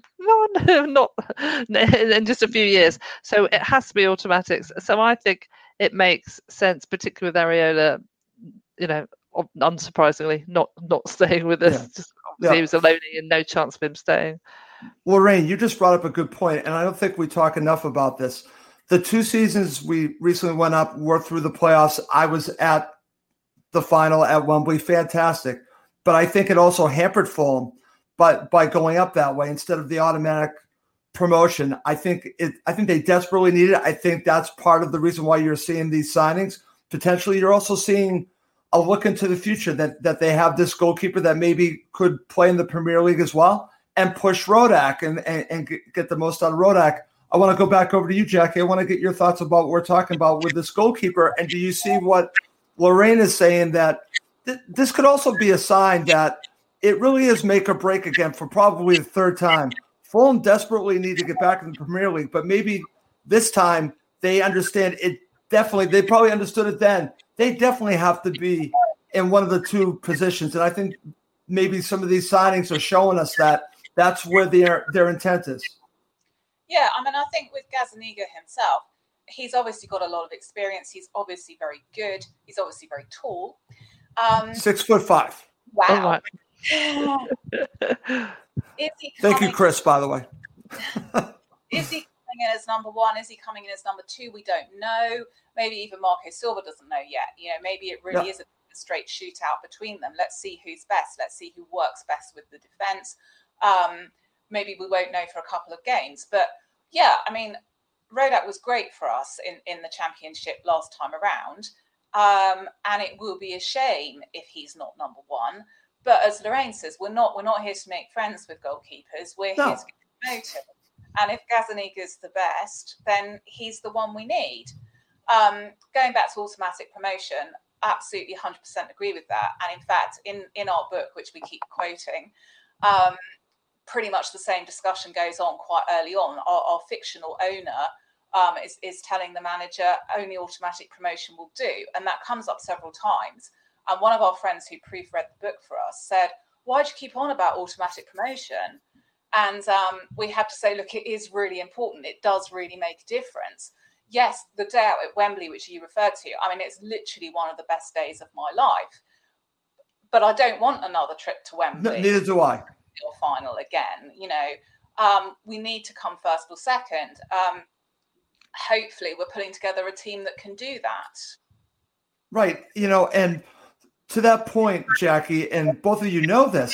just a few years. So it has to be automatics. So I think it makes sense, particularly with Areola, unsurprisingly, not staying with us. Just obviously he was a loanee and no chance of him staying. Lorraine, you just brought up a good point, and I don't think we talk enough about this. The 2 seasons we recently went up, were through the playoffs. I was at the final at Wembley, fantastic. But I think it also hampered Fulham by going up that way instead of the automatic promotion. I think they desperately need it. I think that's part of the reason why you're seeing these signings. Potentially, you're also seeing a look into the future that they have this goalkeeper that maybe could play in the Premier League as well and push Rodak and get the most out of Rodak. I want to go back over to you, Jackie. I want to get your thoughts about what we're talking about with this goalkeeper. And do you see what Lorraine is saying, that this could also be a sign that it really is make or break again for probably the 3rd time? Fulham desperately need to get back in the Premier League, but maybe this time they understand it. Definitely, they probably understood it then. They definitely have to be in one of the 2 positions. And I think maybe some of these signings are showing us that that's where their intent is. Yeah, I mean, I think with Gazzaniga himself, he's obviously got a lot of experience. He's obviously very good. He's obviously very tall. 6'5". Wow. Oh, Thank you, Chris, by the way. Is he coming in as number 1? Is he coming in as number 2? We don't know. Maybe even Marco Silva doesn't know yet. Maybe it really is a straight shootout between them. Let's see who's best. Let's see who works best with the defense. Maybe we won't know for a couple of games. But yeah, I mean, Rodak was great for us in the Championship last time around. And it will be a shame if he's not number 1. But as Lorraine says, we're not here to make friends with goalkeepers. We're here to get promoted. And if Gazzaniga's the best, then he's the one we need. Going back to automatic promotion, absolutely 100% agree with that. And in fact, in our book, which we keep quoting, pretty much the same discussion goes on quite early on. Our fictional owner is telling the manager only automatic promotion will do. And that comes up several times. And one of our friends who proofread the book for us said, why do you keep on about automatic promotion? And we had to say, look, it is really important. It does really make a difference. Yes, the day out at Wembley, which you referred to, I mean, it's literally one of the best days of my life. But I don't want another trip to Wembley. Neither do I. Final again, we need to come first or second. Hopefully we're putting together a team that can do that. Right. And to that point, Jackie, and both of you know this,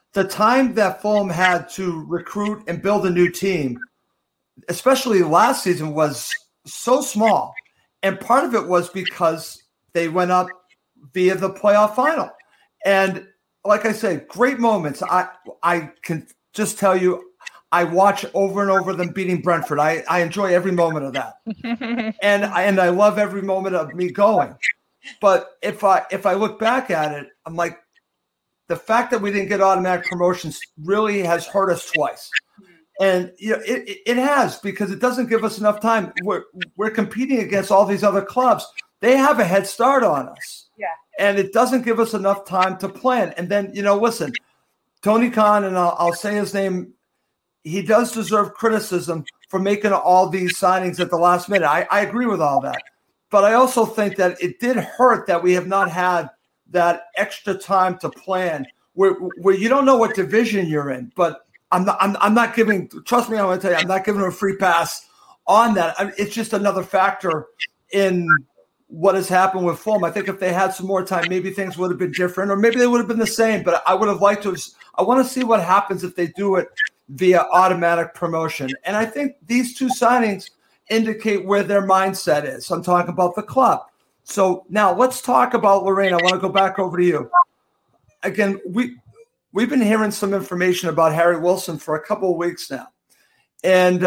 the time that Fulham had to recruit and build a new team, especially last season, was so small. And part of it was because they went up via the playoff final. And like I say, great moments. I can just tell you, I watch over and over them beating Brentford. I enjoy every moment of that. and I love every moment of me going. But if I look back at it, I'm like, the fact that we didn't get automatic promotions really has hurt us twice. And it has, because it doesn't give us enough time. We're competing against all these other clubs. They have a head start on us. Yeah. And it doesn't give us enough time to plan. And then, listen, Tony Khan, and I'll say his name, he does deserve criticism for making all these signings at the last minute. I agree with all that. But I also think that it did hurt that we have not had that extra time to plan where you don't know what division you're in. But I'm not giving, trust me, I'm going to tell you, I'm not giving a free pass on that. it's just another factor in what has happened with Fulham. I think if they had some more time, maybe things would have been different, or maybe they would have been the same. But I would have liked to. I want to see what happens if they do it via automatic promotion. And I think these two signings indicate where their mindset is. I'm talking about the club. So now let's talk about Lorraine. I want to go back over to you. Again, we've been hearing some information about Harry Wilson for a couple of weeks now. And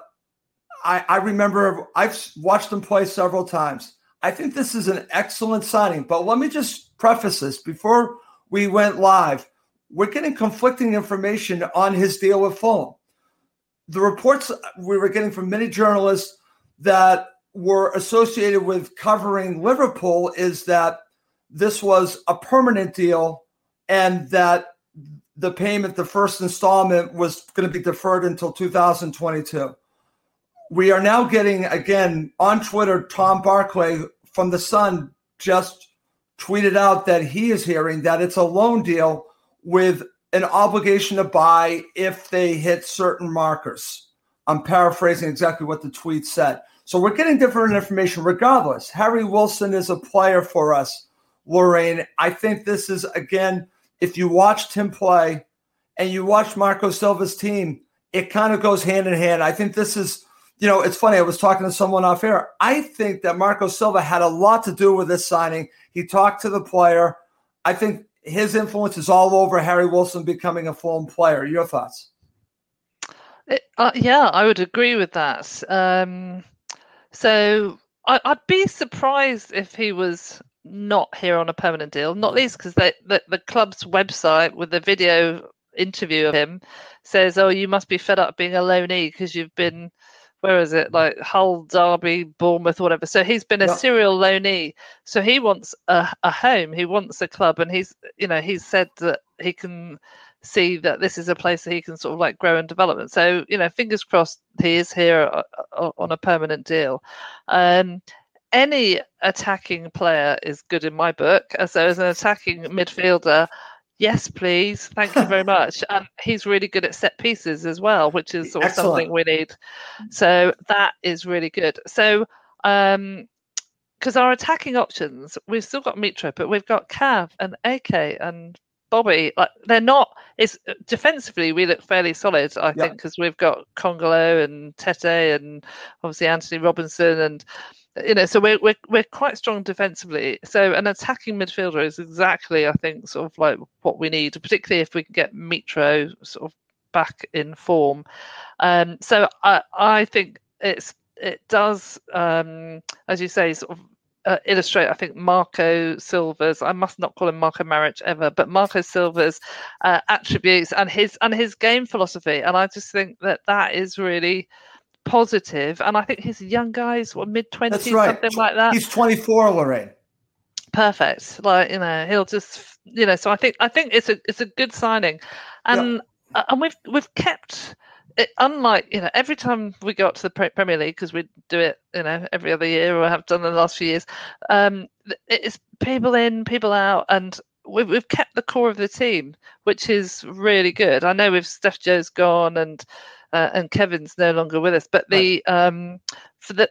I remember I've watched him play several times. I think this is an excellent signing. But let me just preface this. Before we went live, we're getting conflicting information on his deal with Fulham. The reports we were getting from many journalists that were associated with covering Liverpool is that this was a permanent deal and that the payment, the first installment, was going to be deferred until 2022. We are now getting, again, on Twitter, Tom Barclay from The Sun just tweeted out that he is hearing that it's a loan deal with an obligation to buy if they hit certain markers. I'm paraphrasing exactly what the tweet said. So we're getting different information. Regardless, Harry Wilson is a player for us, Lorraine. I think this is, again, if you watched him play and you watched Marco Silva's team, it kind of goes hand in hand. I think this is, it's funny. I was talking to someone off air. I think that Marco Silva had a lot to do with this signing. He talked to the player. I think his influence is all over Harry Wilson becoming a Fulham player. Your thoughts? Yeah, I would agree with that. So I'd be surprised if he was not here on a permanent deal, not least because the club's website with the video interview of him says, oh, you must be fed up being a loanee because you've been, where is it, like Hull, Derby, Bournemouth, whatever. So he's been a serial loanee. So he wants a home. He wants a club. And he's said that he can see that this is a place that he can sort of like grow and develop. So, fingers crossed he is here on a permanent deal. Any attacking player is good in my book. So as an attacking midfielder, yes, please. Thank you very much. And he's really good at set pieces as well, which is sort of something we need. So that is really good. So, because our attacking options, we've still got Mitro, but we've got Cav and AK and Bobby. Like they're not. It's defensively we look fairly solid, I think, because we've got Congolo and Tete and obviously Anthony Robinson and. So we're quite strong defensively. So an attacking midfielder is exactly, I think, sort of like what we need, particularly if we can get Mitro sort of back in form. So I think it does, as you say, sort of illustrate, I think, Marco Silva's. I must not call him Marco Maric ever, but Marco Silva's attributes and his game philosophy. And I just think that is really positive, and I think his young guys were mid-20s, something like that. He's 24, Lorraine. Perfect. Like he'll just so I think it's a good signing, and we've kept it. Unlike every time we go up to the Premier League, because we do it every other year or have done in the last few years, it's people in, people out, and we've kept the core of the team, which is really good. I know with Steph Joe's gone and Kevin's no longer with us, but obviously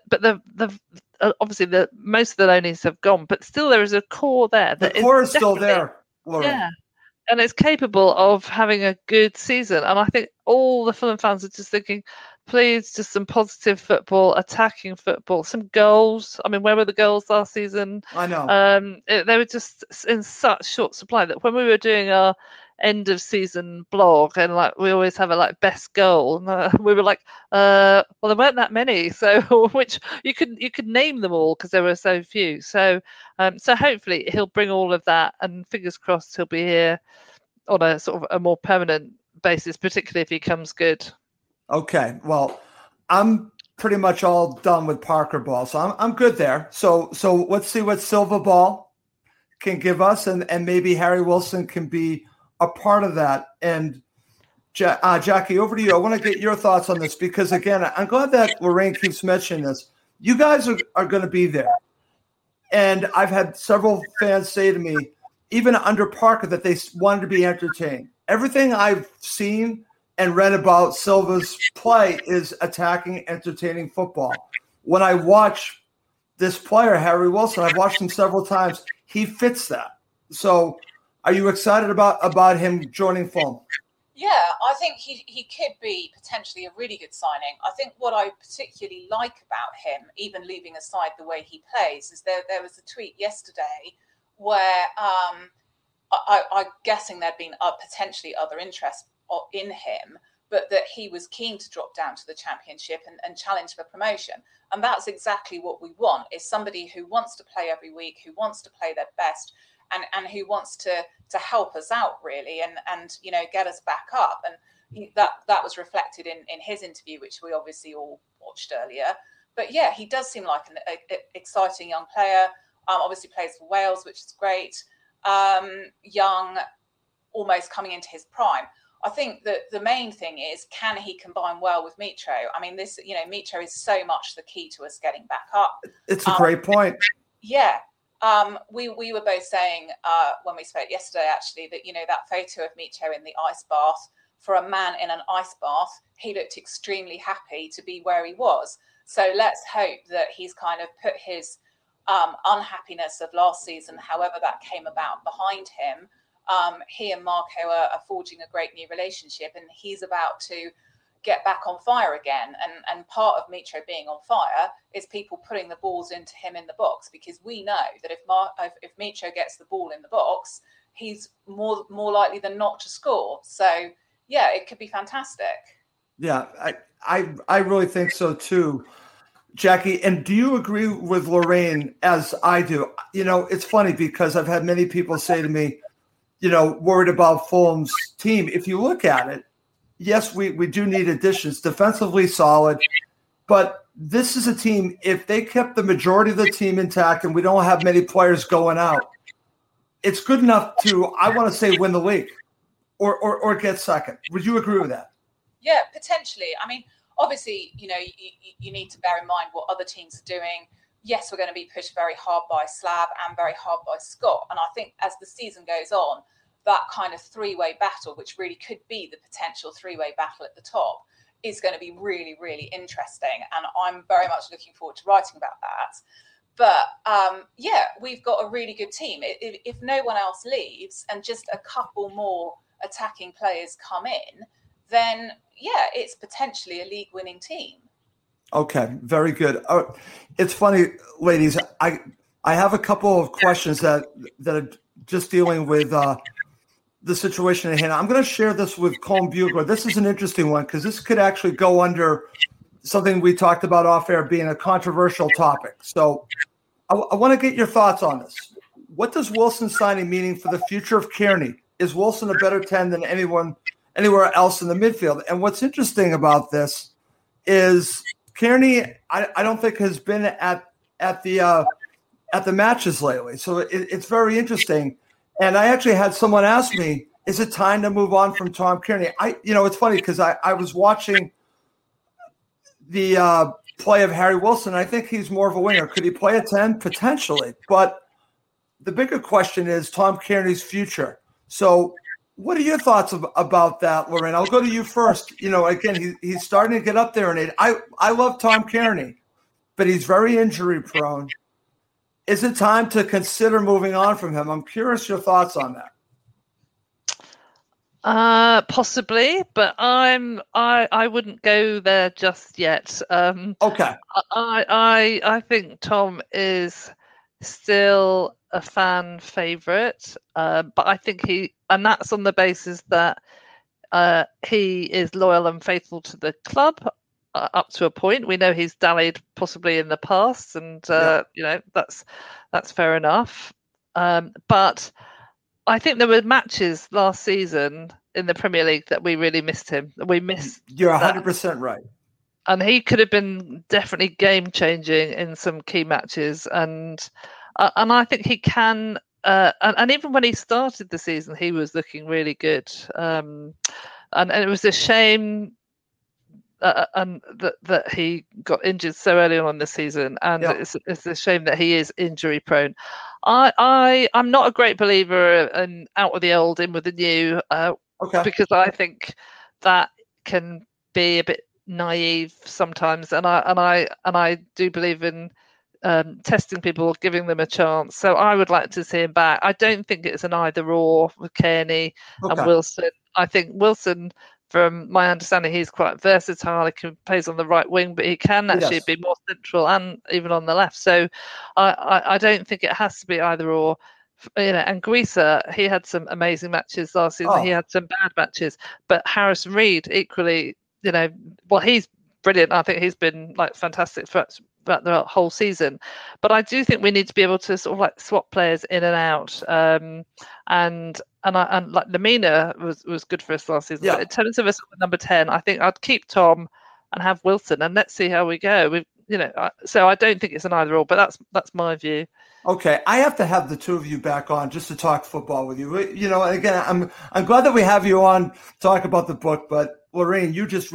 the most of the loanees have gone, but still there is a core there. The core is still there. Lauren. Yeah, and it's capable of having a good season. And I think all the Fulham fans are just thinking, please, just some positive football, attacking football, some goals. I mean, where were the goals last season? I know. They were just in such short supply that when we were doing our end of season blog, and like we always have a best goal, and we were like, well, there weren't that many, so which you could name them all because there were so few. So hopefully he'll bring all of that, and fingers crossed he'll be here on a sort of a more permanent basis, particularly if he comes good. Okay, well, I'm pretty much all done with Parker Ball, so I'm good there. So let's see what Silva Ball can give us, and maybe Harry Wilson can be a part of that. And Jackie, over to you. I want to get your thoughts on this because, again, I'm glad that Lorraine keeps mentioning this. You guys are going to be there. And I've had several fans say to me, even under Parker, that they wanted to be entertained. Everything I've seen and read about Silva's play is attacking, entertaining football. When I watch this player, Harry Wilson, I've watched him several times, he fits that. So are you excited about him joining Fulham? Yeah, I think he could be potentially a really good signing. I think what I particularly like about him, even leaving aside the way he plays, is there was a tweet yesterday where I'm guessing there'd been potentially other interest in him, but that he was keen to drop down to the Championship and challenge for promotion. And that's exactly what we want, is somebody who wants to play every week, who wants to play their best, and who wants to help us out really and get us back up. And that was reflected in his interview, which we obviously all watched earlier. But yeah, he does seem like an exciting young player. Obviously plays for Wales, which is great. Young, almost coming into his prime. I think that the main thing is, can he combine well with Mitro? I mean, Mitro is so much the key to us getting back up. It's a great point. Yeah. We were both saying when we spoke yesterday, actually, that, that photo of Mitro in the ice bath, for a man in an ice bath, he looked extremely happy to be where he was. So let's hope that he's kind of put his unhappiness of last season, however that came about, behind him. He and Marco are forging a great new relationship, and he's about to get back on fire again. And part of Mitro being on fire is people putting the balls into him in the box, because we know that if Mitro gets the ball in the box, he's more likely than not to score. So yeah, it could be fantastic. Yeah, I really think so too, Jackie. And do you agree with Lorraine as I do? It's funny because I've had many people say to me, worried about Fulham's team. If you look at it, yes, we do need additions. Defensively solid, but this is a team, if they kept the majority of the team intact and we don't have many players going out, it's good enough to, I want to say, win the league or get second. Would you agree with that? Yeah, potentially. I mean, obviously, you need to bear in mind what other teams are doing. Yes, we're going to be pushed very hard by Slab and very hard by Scott. And I think as the season goes on, that kind of three-way battle, which really could be the potential three-way battle at the top, is going to be really, really interesting. And I'm very much looking forward to writing about that. But yeah, we've got a really good team. If no one else leaves and just a couple more attacking players come in, then yeah, it's potentially a league-winning team. Okay, very good. It's funny, ladies. I have a couple of questions that are just dealing with the situation at hand. I'm going to share this with Colm Bugler. This is an interesting one because this could actually go under something we talked about off air being a controversial topic. So I want to get your thoughts on this. What does Wilson signing mean for the future of Kearney? Is Wilson a better 10 than anywhere else in the midfield? And what's interesting about this is Kearney, I don't think has been at the matches lately. So it's very interesting. And I actually had someone ask me, is it time to move on from Tom Kearney? It's funny because I was watching the play of Harry Wilson. I think he's more of a winger. Could he play a 10? Potentially. But the bigger question is Tom Kearney's future. So what are your thoughts about that, Lorraine? I'll go to you first. Again, he's starting to get up there in age. I love Tom Kearney, but he's very injury prone. Is it time to consider moving on from him? I'm curious your thoughts on that. Possibly, but I wouldn't go there just yet. Okay. I think Tom is still a fan favourite, but I think and that's on the basis that he is loyal and faithful to the club up to a point. We know he's dallied possibly in the past, and that's fair enough. But I think there were matches last season in the Premier League that we really missed him. We missed. You're 100% right. And he could have been definitely game changing in some key matches, and I think he can. And even when he started the season, he was looking really good. And it was a shame that he got injured so early on in the season, and it's a shame that he is injury prone. I'm not a great believer in out with the old, in with the new, because I think that can be a bit naive sometimes, and I do believe in testing people, giving them a chance. So I would like to see him back. I don't think it's an either or with Kearney and Wilson. I think Wilson, from my understanding, he's quite versatile. He plays on the right wing, but he can actually be more central and even on the left. So I don't think it has to be either or. And Guisa, he had some amazing matches last season. He had some bad matches, but Harrison Reed equally, he's brilliant. I think he's been fantastic throughout the whole season. But I do think we need to be able to sort of swap players in and out. And like Lemina was good for us last season. But in terms of us number 10, I think I'd keep Tom and have Wilson, and let's see how we go. So I don't think it's an either or, but that's my view. Okay, I have to have the two of you back on just to talk football with you. And again, I'm glad that we have you on to talk about the book, but Lorraine, you just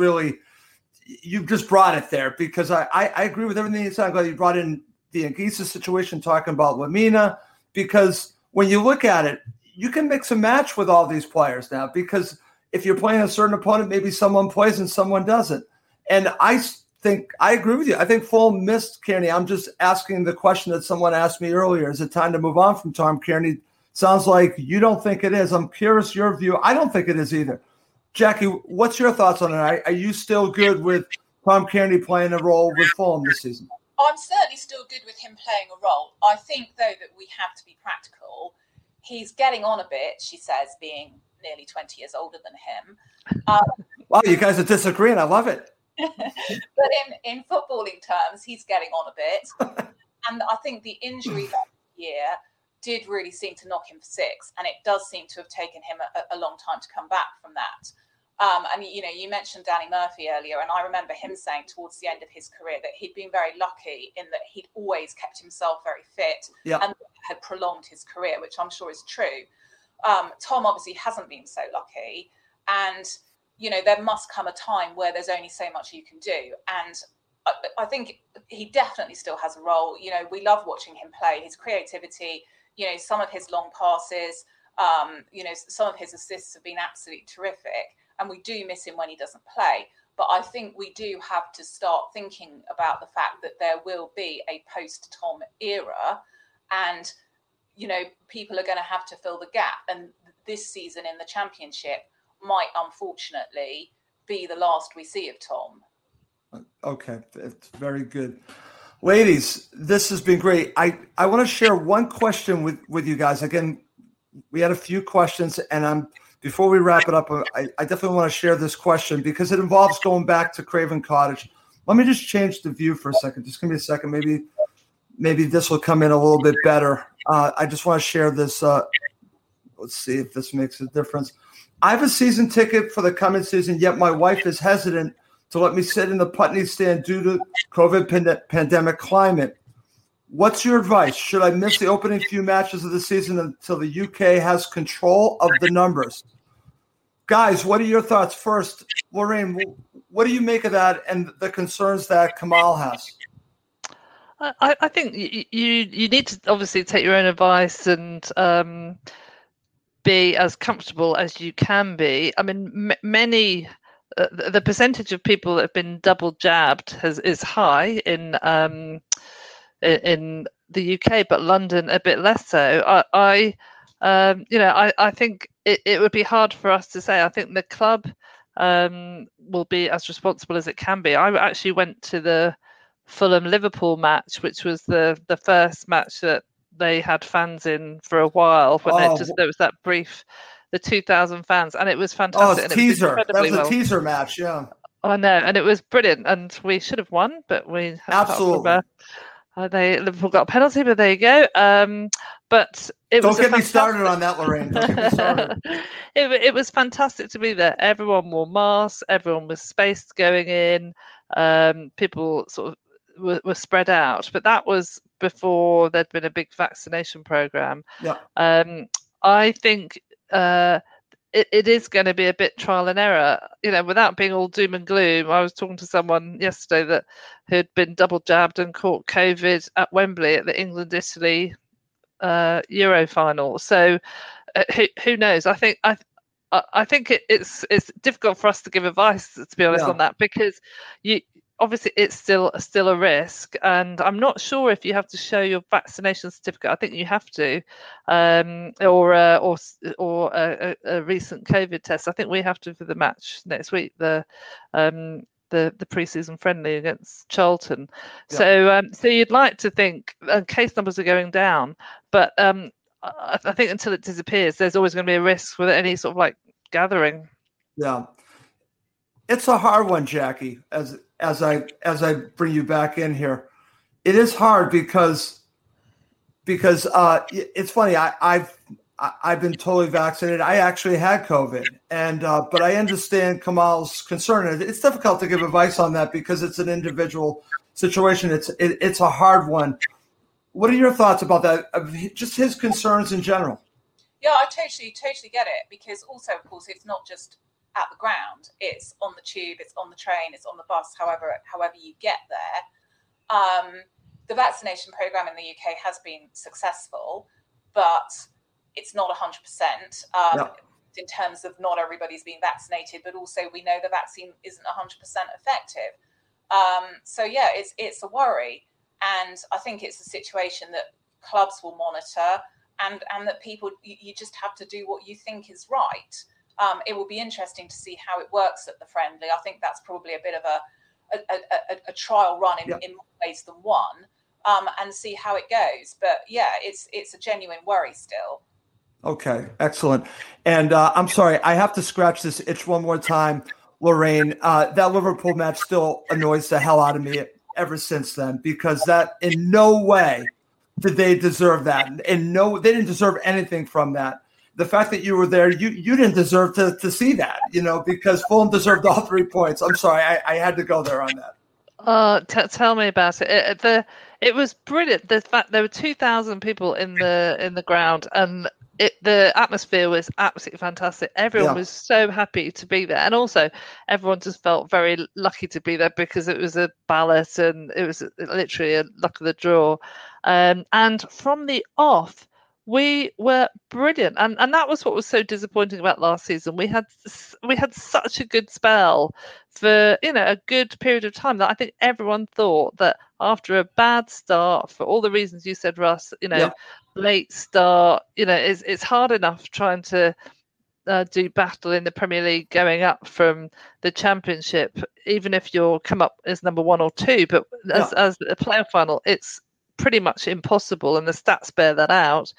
brought it there, because I agree with everything you said. I'm glad you brought in the Anguissa situation, talking about Lemina, because when you look at it, you can mix and match with all these players now, because if you're playing a certain opponent, maybe someone plays and someone doesn't. And I think I agree with you. I think Fulham missed Kearney. I'm just asking the question that someone asked me earlier. Is it time to move on from Tom Kearney? Sounds like you don't think it is. I'm curious your view. I don't think it is either. Jackie, what's your thoughts on it? Are you still good with Tom Kearney playing a role with Fulham this season? I'm certainly still good with him playing a role. I think, though, that we have to be practical. He's getting on a bit, she says, being nearly 20 years older than him. Wow, you guys are disagreeing. I love it. But in footballing terms, he's getting on a bit. And I think the injury that year did really seem to knock him for six. And it does seem to have taken him a long time to come back from that. And, you mentioned Danny Murphy earlier, and I remember him saying towards the end of his career that he'd been very lucky in that he'd always kept himself very fit and had prolonged his career, which I'm sure is true. Tom obviously hasn't been so lucky. And, there must come a time where there's only so much you can do. And I think he definitely still has a role. We love watching him play. His creativity, some of his long passes, some of his assists have been absolutely terrific. And we do miss him when he doesn't play. But I think we do have to start thinking about the fact that there will be a post-Tom era. And, people are going to have to fill the gap. And this season in the Championship might, unfortunately, be the last we see of Tom. Okay, it's very good. Ladies, this has been great. I want to share one question with you guys. Again, we had a few questions, and before we wrap it up, I definitely want to share this question because it involves going back to Craven Cottage. Let me just change the view for a second. Just give me a second. Maybe this will come in a little bit better. I just want to share this. Let's see if this makes a difference. I have a season ticket for the coming season, yet my wife is hesitant to let me sit in the Putney stand due to COVID pandemic climate. What's your advice? Should I miss the opening few matches of the season until the UK has control of the numbers? Guys, what are your thoughts? First, Lorraine, what do you make of that and the concerns that Kamal has? I think you need to obviously take your own advice and be as comfortable as you can be. I mean, many the percentage of people that have been double jabbed is high in the UK, but London a bit less so. I think it would be hard for us to say. I think the club will be as responsible as it can be. I actually went to the Fulham-Liverpool match, which was the first match that they had fans in for a while. When there was that brief, the 2,000 fans, and it was fantastic. Oh, teaser. That was a teaser match, yeah. I know, and it was brilliant, and we should have won, but we absolutely. Liverpool got a penalty, but there you go. But don't get me started on that, Lorraine. Don't get me started. It was fantastic to be there. Everyone wore masks. Everyone was spaced going in. People sort of were spread out, but that was before there'd been a big vaccination program. Yeah. I think it is going to be a bit trial and error, without being all doom and gloom. I was talking to someone yesterday who'd been double jabbed and caught COVID at Wembley at the England-Italy Euro final. So who knows? I think it's difficult for us to give advice, to be honest, on that, because obviously it's still a risk, and I'm not sure if you have to show your vaccination certificate. I think you have to, or a recent COVID test. I think we have to for the match next week, the pre-season friendly against Charlton. Yeah. So you'd like to think case numbers are going down, but I think until it disappears, there's always going to be a risk with any sort of like gathering. Yeah, it's a hard one, Jackie. As I bring you back in here, it is hard because it's funny. I've been totally vaccinated. I actually had COVID, and but I understand Kamal's concern. It's difficult to give advice on that because it's an individual situation. It's a hard one. What are your thoughts about that? Just his concerns in general. Yeah, I totally get it, because also, of course, it's not just at the ground. It's on the tube, it's on the train, it's on the bus, however you get there. The vaccination program in the UK has been successful, but it's not 100% in terms of not everybody's being vaccinated, but also we know the vaccine isn't 100% effective. So yeah, it's a worry. And I think it's a situation that clubs will monitor, and that people, you just have to do what you think is right. It will be interesting to see how it works at the friendly. I think that's probably a bit of a trial run in more ways than one, and see how it goes. But yeah, it's a genuine worry still. Okay, excellent. And I'm sorry, I have to scratch this itch one more time, Lorraine. That Liverpool match still annoys the hell out of me ever since then, because that in no way did they deserve that. And no, they didn't deserve anything from that. The fact that you were there, you didn't deserve to see that, because Fulham deserved all 3 points. I'm sorry, I had to go there on that. Tell me about it. It was brilliant. The fact there were 2,000 people in the ground, and the atmosphere was absolutely fantastic. Everyone was so happy to be there, and also everyone just felt very lucky to be there because it was a ballot and it was literally a luck of the draw. And from the off, we were brilliant, and that was what was so disappointing about last season. We had such a good spell for a good period of time that I think everyone thought that after a bad start, for all the reasons you said, Russ, late start, it's hard enough trying to do battle in the Premier League going up from the Championship, even if you'll come up as number 1 or 2. But as a playoff final, it's pretty much impossible, and the stats bear that out.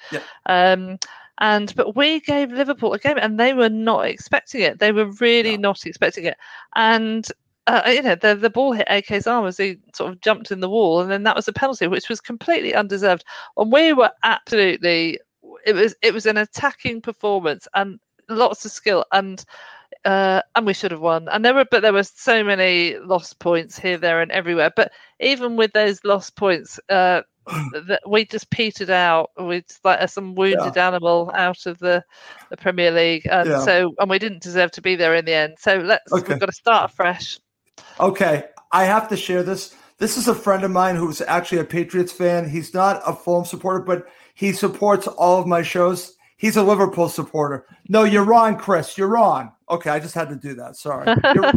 But we gave Liverpool a game, and they were not expecting it. They were really not expecting it. And the ball hit AK's arm as he sort of jumped in the wall, and then that was a penalty, which was completely undeserved. And we were absolutely, it was an attacking performance and lots of skill, and we should have won. And there were so many lost points here, there, and everywhere. But even with those lost points, we just petered out. We like some wounded animal out of the Premier League, and we didn't deserve to be there in the end. So we've got to start afresh. Okay, I have to share this. This is a friend of mine who's actually a Patriots fan. He's not a Fulham supporter, but he supports all of my shows. He's a Liverpool supporter. No, you're wrong, Chris. You're wrong. Okay, I just had to do that. Sorry.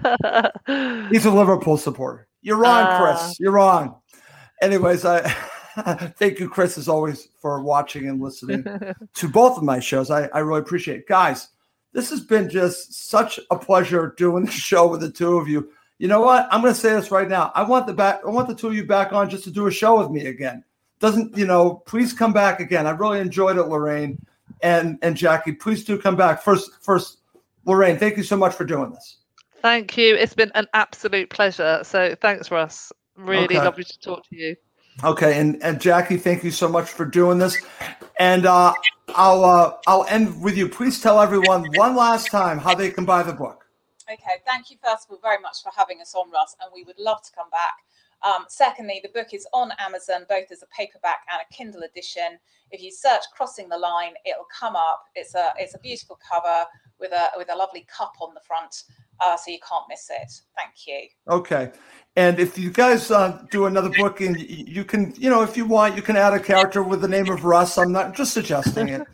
He's a Liverpool supporter. You're wrong, Chris. You're wrong. Anyways, Thank you, Chris, as always, for watching and listening to both of my shows. I really appreciate it. Guys, this has been just such a pleasure doing the show with the two of you. You know what? I'm going to say this right now. I want the two of you back on just to do a show with me again. Please come back again. I really enjoyed it, Lorraine and Jackie. Please do come back. First, Lorraine, thank you so much for doing this. Thank you. It's been an absolute pleasure. So thanks, Russ. Really lovely to talk to you. Okay, and Jackie, thank you so much for doing this. And I'll end with you. Please tell everyone one last time how they can buy the book. Okay, thank you first of all very much for having us on, Russ, and we would love to come back. Secondly, the book is on Amazon, both as a paperback and a Kindle edition. If you search Crossing the Line, it'll come up. It's a beautiful cover with a lovely cup on the front, so you can't miss it. Thank you. Okay. And if you guys do another book, and you can, if you want, you can add a character with the name of Russ. I'm not just suggesting it.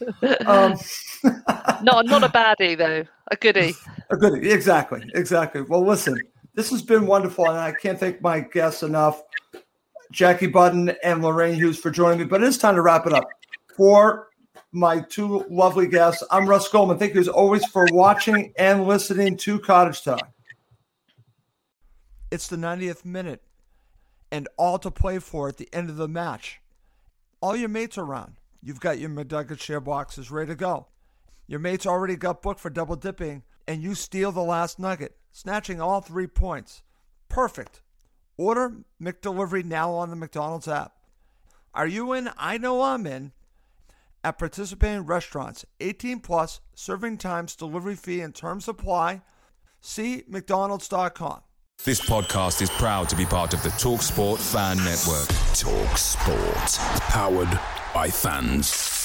Not a baddie, though. A goodie. A goodie. Exactly. Well, listen, this has been wonderful, and I can't thank my guests enough, Jackie Button and Lorraine Hughes, for joining me. But it is time to wrap it up. For my two lovely guests, I'm Russ Goldman. Thank you, as always, for watching and listening to Cottage Talk. It's the 90th minute, and all to play for at the end of the match. All your mates are around. You've got your McNugget share boxes ready to go. Your mates already got booked for double dipping, and you steal the last nugget, snatching all 3 points. Perfect. Order McDelivery now on the McDonald's app. Are you in? I know I'm in. At participating restaurants, 18 plus, serving times, delivery fee, and terms apply. See McDonald's.com. This podcast is proud to be part of the TalkSport Fan Network. TalkSport. Powered by fans.